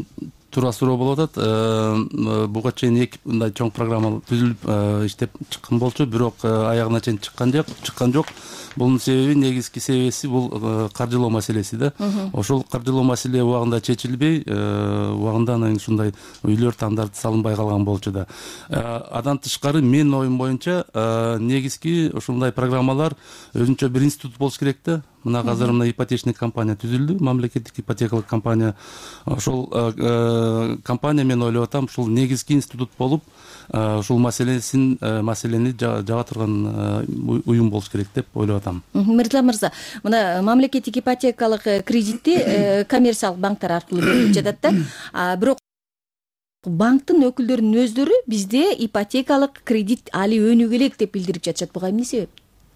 туура суроо болуп атат. Буга чейин эки мындай чоң программа түзүлүп иштеп чыккан болчу, бирок аягына чейин чыккан жок, чыккан жок. Бунун себеби, негизги себеби бул каржылоо маселеси да. Ошол каржылоо маселе убагында чечилбей, убагында анан ушундай үйлөр, тамдар салынбай калган болчу да. Андан тышкары менин оюм боюнча негизги ушундай программалар өзүнчө бир институт болуш керек да. Мына азыр мына ипотечный компания түзүлдү, мамлекеттик ипотекалык компания. Ошол компания мен ойлоп атам, ушул негизги институт болуп, ушул маселесин маселени жаба турган уюм болуш керек деп ойлоп атам. Мырза мырза, мына мамлекеттик ипотекалык кредитти коммерциялык банктар аркылуу берилип жатат да. Бирок банктын өкүлдөрүнүн өздөрү бизде ипотекалык кредит али өнүгө элек деп билдирип жатышат. Буга эмне себеп?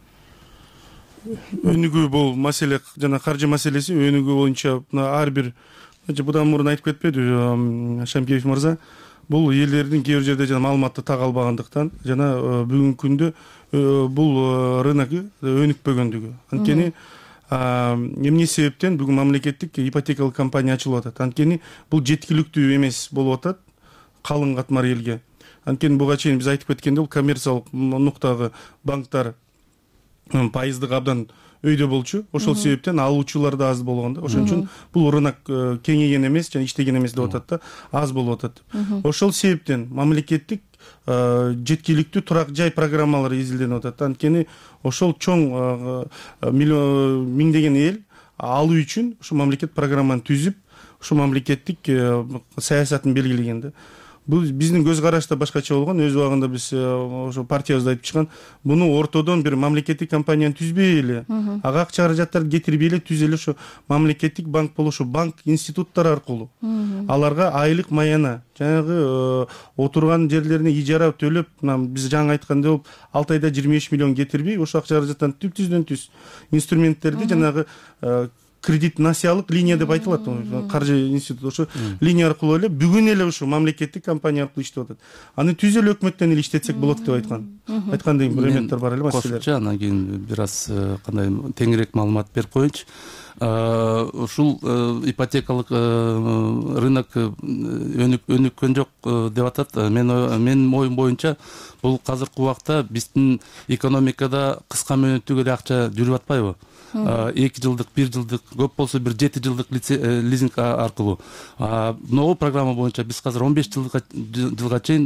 Өнүгүү бул маселе, жана каржы маселеси өнүгүү боюнча ар бир, будан мурун айтып кетпеди Шамкеев мырза, бул элдердин кээ бир жерде жана маалыматты так албагандыктан жана бүгүнкү күндө бул рынок өнүкпөгөндүгү. Анткени эмне себептен бүгүн мамлекеттик ипотекалык компания ачылып атат? Анткени бул жеткиликтүү эмес болуп атат калың катмар элге. Анткени буга чейин биз айтып кеткендей, бул коммерциялык нуктагы банктар пайыздык абдан өйдө болчу. Ошол себептен алуучулар да аз болгон да. Ошон үчүн бул рынок кеңейген эмес жана иштеген эмес деп атат да, аз болуп атат. Ошол себептен мамлекеттик жеткиликтүү турак жай программалары изилденип атат. Анткени ошол чоң миңдеген эл алуу үчүн ушу мамлекет программаны түзүп, ушу мамлекеттик саясатын белгилеген да. Бул биздин көз караш да башкача болгон. Өз убагында биз ошо партиябызда айтып чыккан, буну ортодон бир мамлекеттик компанияны түзбөй эле, ага акча каражаттарды кетирбей эле түз эле ошо мамлекеттик банк болушу, банк институттар аркылуу аларга айлык маяна, жанагы отурган жерлерине ижара төлөп, биз жаңы айткандай болуп, алты айда жыйырма беш миллион кетирбей, ошо акча каражаттан түп-түздөн түз инструменттерди жанагы кредит насиялык линия деп айтылат, каржы институт ошо линия аркылуу эле бүгүн эле ушу мамлекеттик компания аркылуу иштеп атат. Аны түз эле өкмөттөн эле иштетсек болот деп айткан. Айткандай бир элементтер бар эле маселелер. Кошумча анан кийин бир аз кандай теңирээк маалымат берип коеюнчу. Ушул ипотекалык рынок өнүккөн жок деп атат. Мен менин оюм боюнча бул азыркы убакта биздин экономикада кыска мөөнөттүк эле акча жүрүп атпайбы? эки жылдык, бир жылдык, көп болсо бир жети жылдык лизинг аркылуу. Могу программа боюнча биз азыр он беш жылга чейин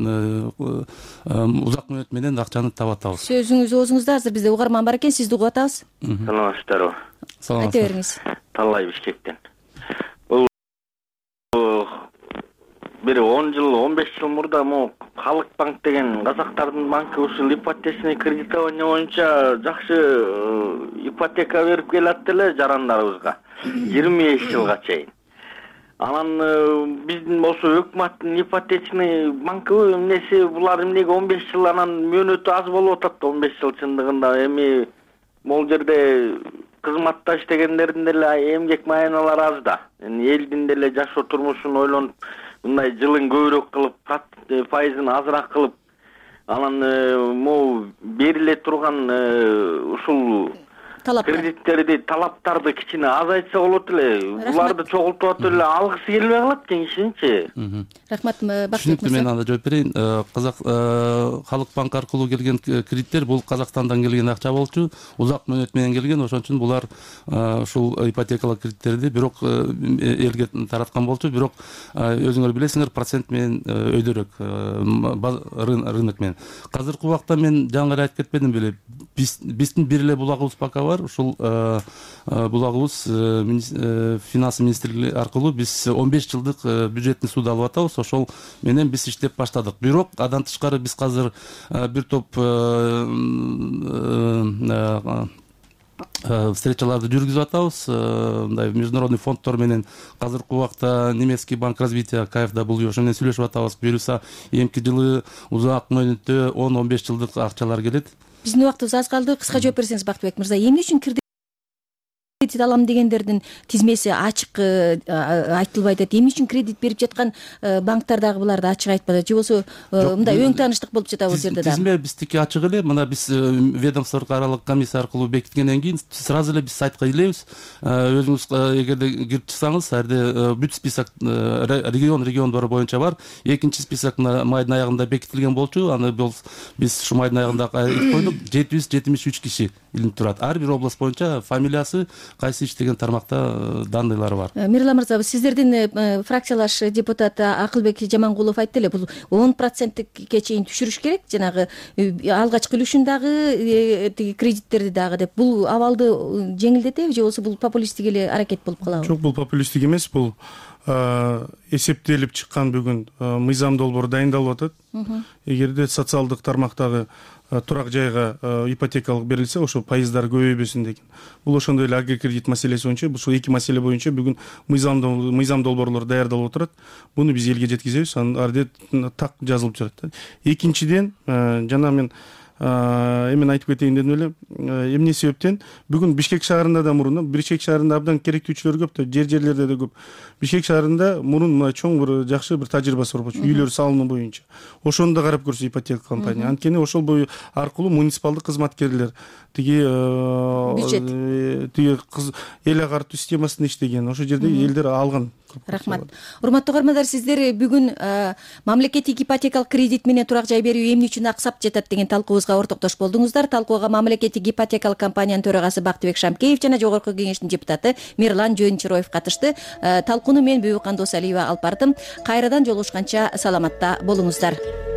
узак мөөнөт менен акчаны таап атабыз. Сөзүңүз оозуңузда, азыр бизде угарман бар экен, сизди угуп атабыз. Саламатсыздарбы? Айта бериңиз. Таллай Бишкектен. Бул бир он жыл, он беш жыл мурда могу Халык банк деген казактардын банкы ушул ипотечный кредитование боюнча жакшы ипотека берип келат эле жарандарыбызга жыйырма беш жылга чейин. Анан биздин болсо өкмөттүн ипотечный банкы эмнеси, булар эмнеге он беш жыл анан мөөнөтү аз болуп атат? он беш жыл чындыгында эми могул жерде кызматта иштегендердин деле эмгек маяналары аз да. Элдин деле жашоо турмушун ойлонуп, мындай жылын көбүрөөк кылып, пайызын азыраак кылып, анан могу бериле турган ушул кредиттерди, талаптарды кичине азайтса болот эле. Буларды чогултуп атып эле алгысы келбей калат кеңешинчи. Рахмат, Бактыбек мырза. Мен анда жооп берейин. Казак Халык банк аркылуу келген кредиттер бул Казакстандан келген акча болчу, узак мөөнөт менен келген. Ошон үчүн булар ушул ипотекалык кредиттерди бирок элге тараткан болчу, бирок өзүңөр билесиңер, процент менен өйдөрөөк рынок менен. Азыркы убакта мен жаңы айтып кетпедим беле, биздин бир эле булагыбыз пока бар. Ушул булагыбыз финанс министрлиги аркылуу биз он беш жылдык бюджетный суд алып атабыз. Ошол менен биз иштеп баштадык. Бирок андан тышкары биз азыр бир топ встречаларды жүргүзүп атабыз. Мындай международный фонддор менен азыркы убакта немецкий банк развития ка эф дабл ю ошо менен сүйлөшүп атабыз. Буюрса эмки жылы узак мөөнөттө он он беш жылдык акчалар келет. Биздин убактыбыз аз калды. Кыска жооп берсеңиз Бактыбек мырза, эмне үчүн кирди кредит алам дегендердин тизмеси ачык айтылбай атат. Эмне үчүн кредит берип жаткан банктар дагы буларды ачык айтпады, же болбосо мындай өң тааныштык болуп жатабы бул жерде да? Тизме биздики ачык эле. Мына биз ведомство аралык комиссия аркылуу бекиткенден кийин сразу эле биз сайтка илебиз. Өзүңүз эгерде кирип чыксаңыз, жерде бүт список регион региондор боюнча бар. Экинчи список майдын аягында бекитилген болчу. Аны биз ушу майдын аягында койдук. жети жүз жетимиш үч киши илинип турат. Ар бир область боюнча фамилиясы, кайсы иштеген тармакта данныйлары бар. Мирлан мырза, сиздердин фракциялаш депутаты Акылбек Жамангулов айтты эле, бул он процентке чейин түшүрүш керек, жанагы алгачкы үлүшүн дагы тиги кредиттерди дагы деп. Бул абалды жеңилдетеби же болбосо бул популисттик эле аракет болуп калабы? Жок, бул популисттик эмес, бул эсептелип чыккан бүгүн мыйзам долбоор дайындалып атат. Эгерде социалдык тармактагы турак жайга ипотекалык берилсе, ошо пайыздар көбөйбөсүн деген. Бул ошондой эле агр кредит маселеси боюнча, ушул эки маселе боюнча бүгүн мыйзам долбоорлор даярдалып отурат. Буну биз элге жеткизебиз, анын арды так жазылып жатат. Экинчиден, жана мен эмен айтып кетейин дедим эле, эмне себептен бүгүн Бишкек шаарында да мурун, Бишкек шаарында абдан керектүүчүлөр көп да, жер жерлерде да көп. Бишкек шаарында мурун чоң бир жакшы бир тажрыйбасы бар болчу, үйлөр салынуу боюнча. Ошону да карап көрсө ипотека компания. Анткени ошол бою аркылуу муниципалдык кызматкерлер тиги тиги эл агартуу системасында иштеген, ошол жерде элдер алган. Рахмат. Урматтуу көрөрмандар, сиздер бүгүн мамлекеттик ипотекалык кредит менен турак жай берүү эмне үчүн аксап жатат деген талкуубузга ортоктош болдуңуздар. Талкууга мамлекеттик ипотекалык компаниянын төрагасы Бактыбек Шамкеев жана жогорку кеңештин депутаты Мирлан Жөнчүроев катышты. Талкууну мен Бүбүкан Досалиева алып бардым. Кайрадан жолугушканча саламатта болуңуздар.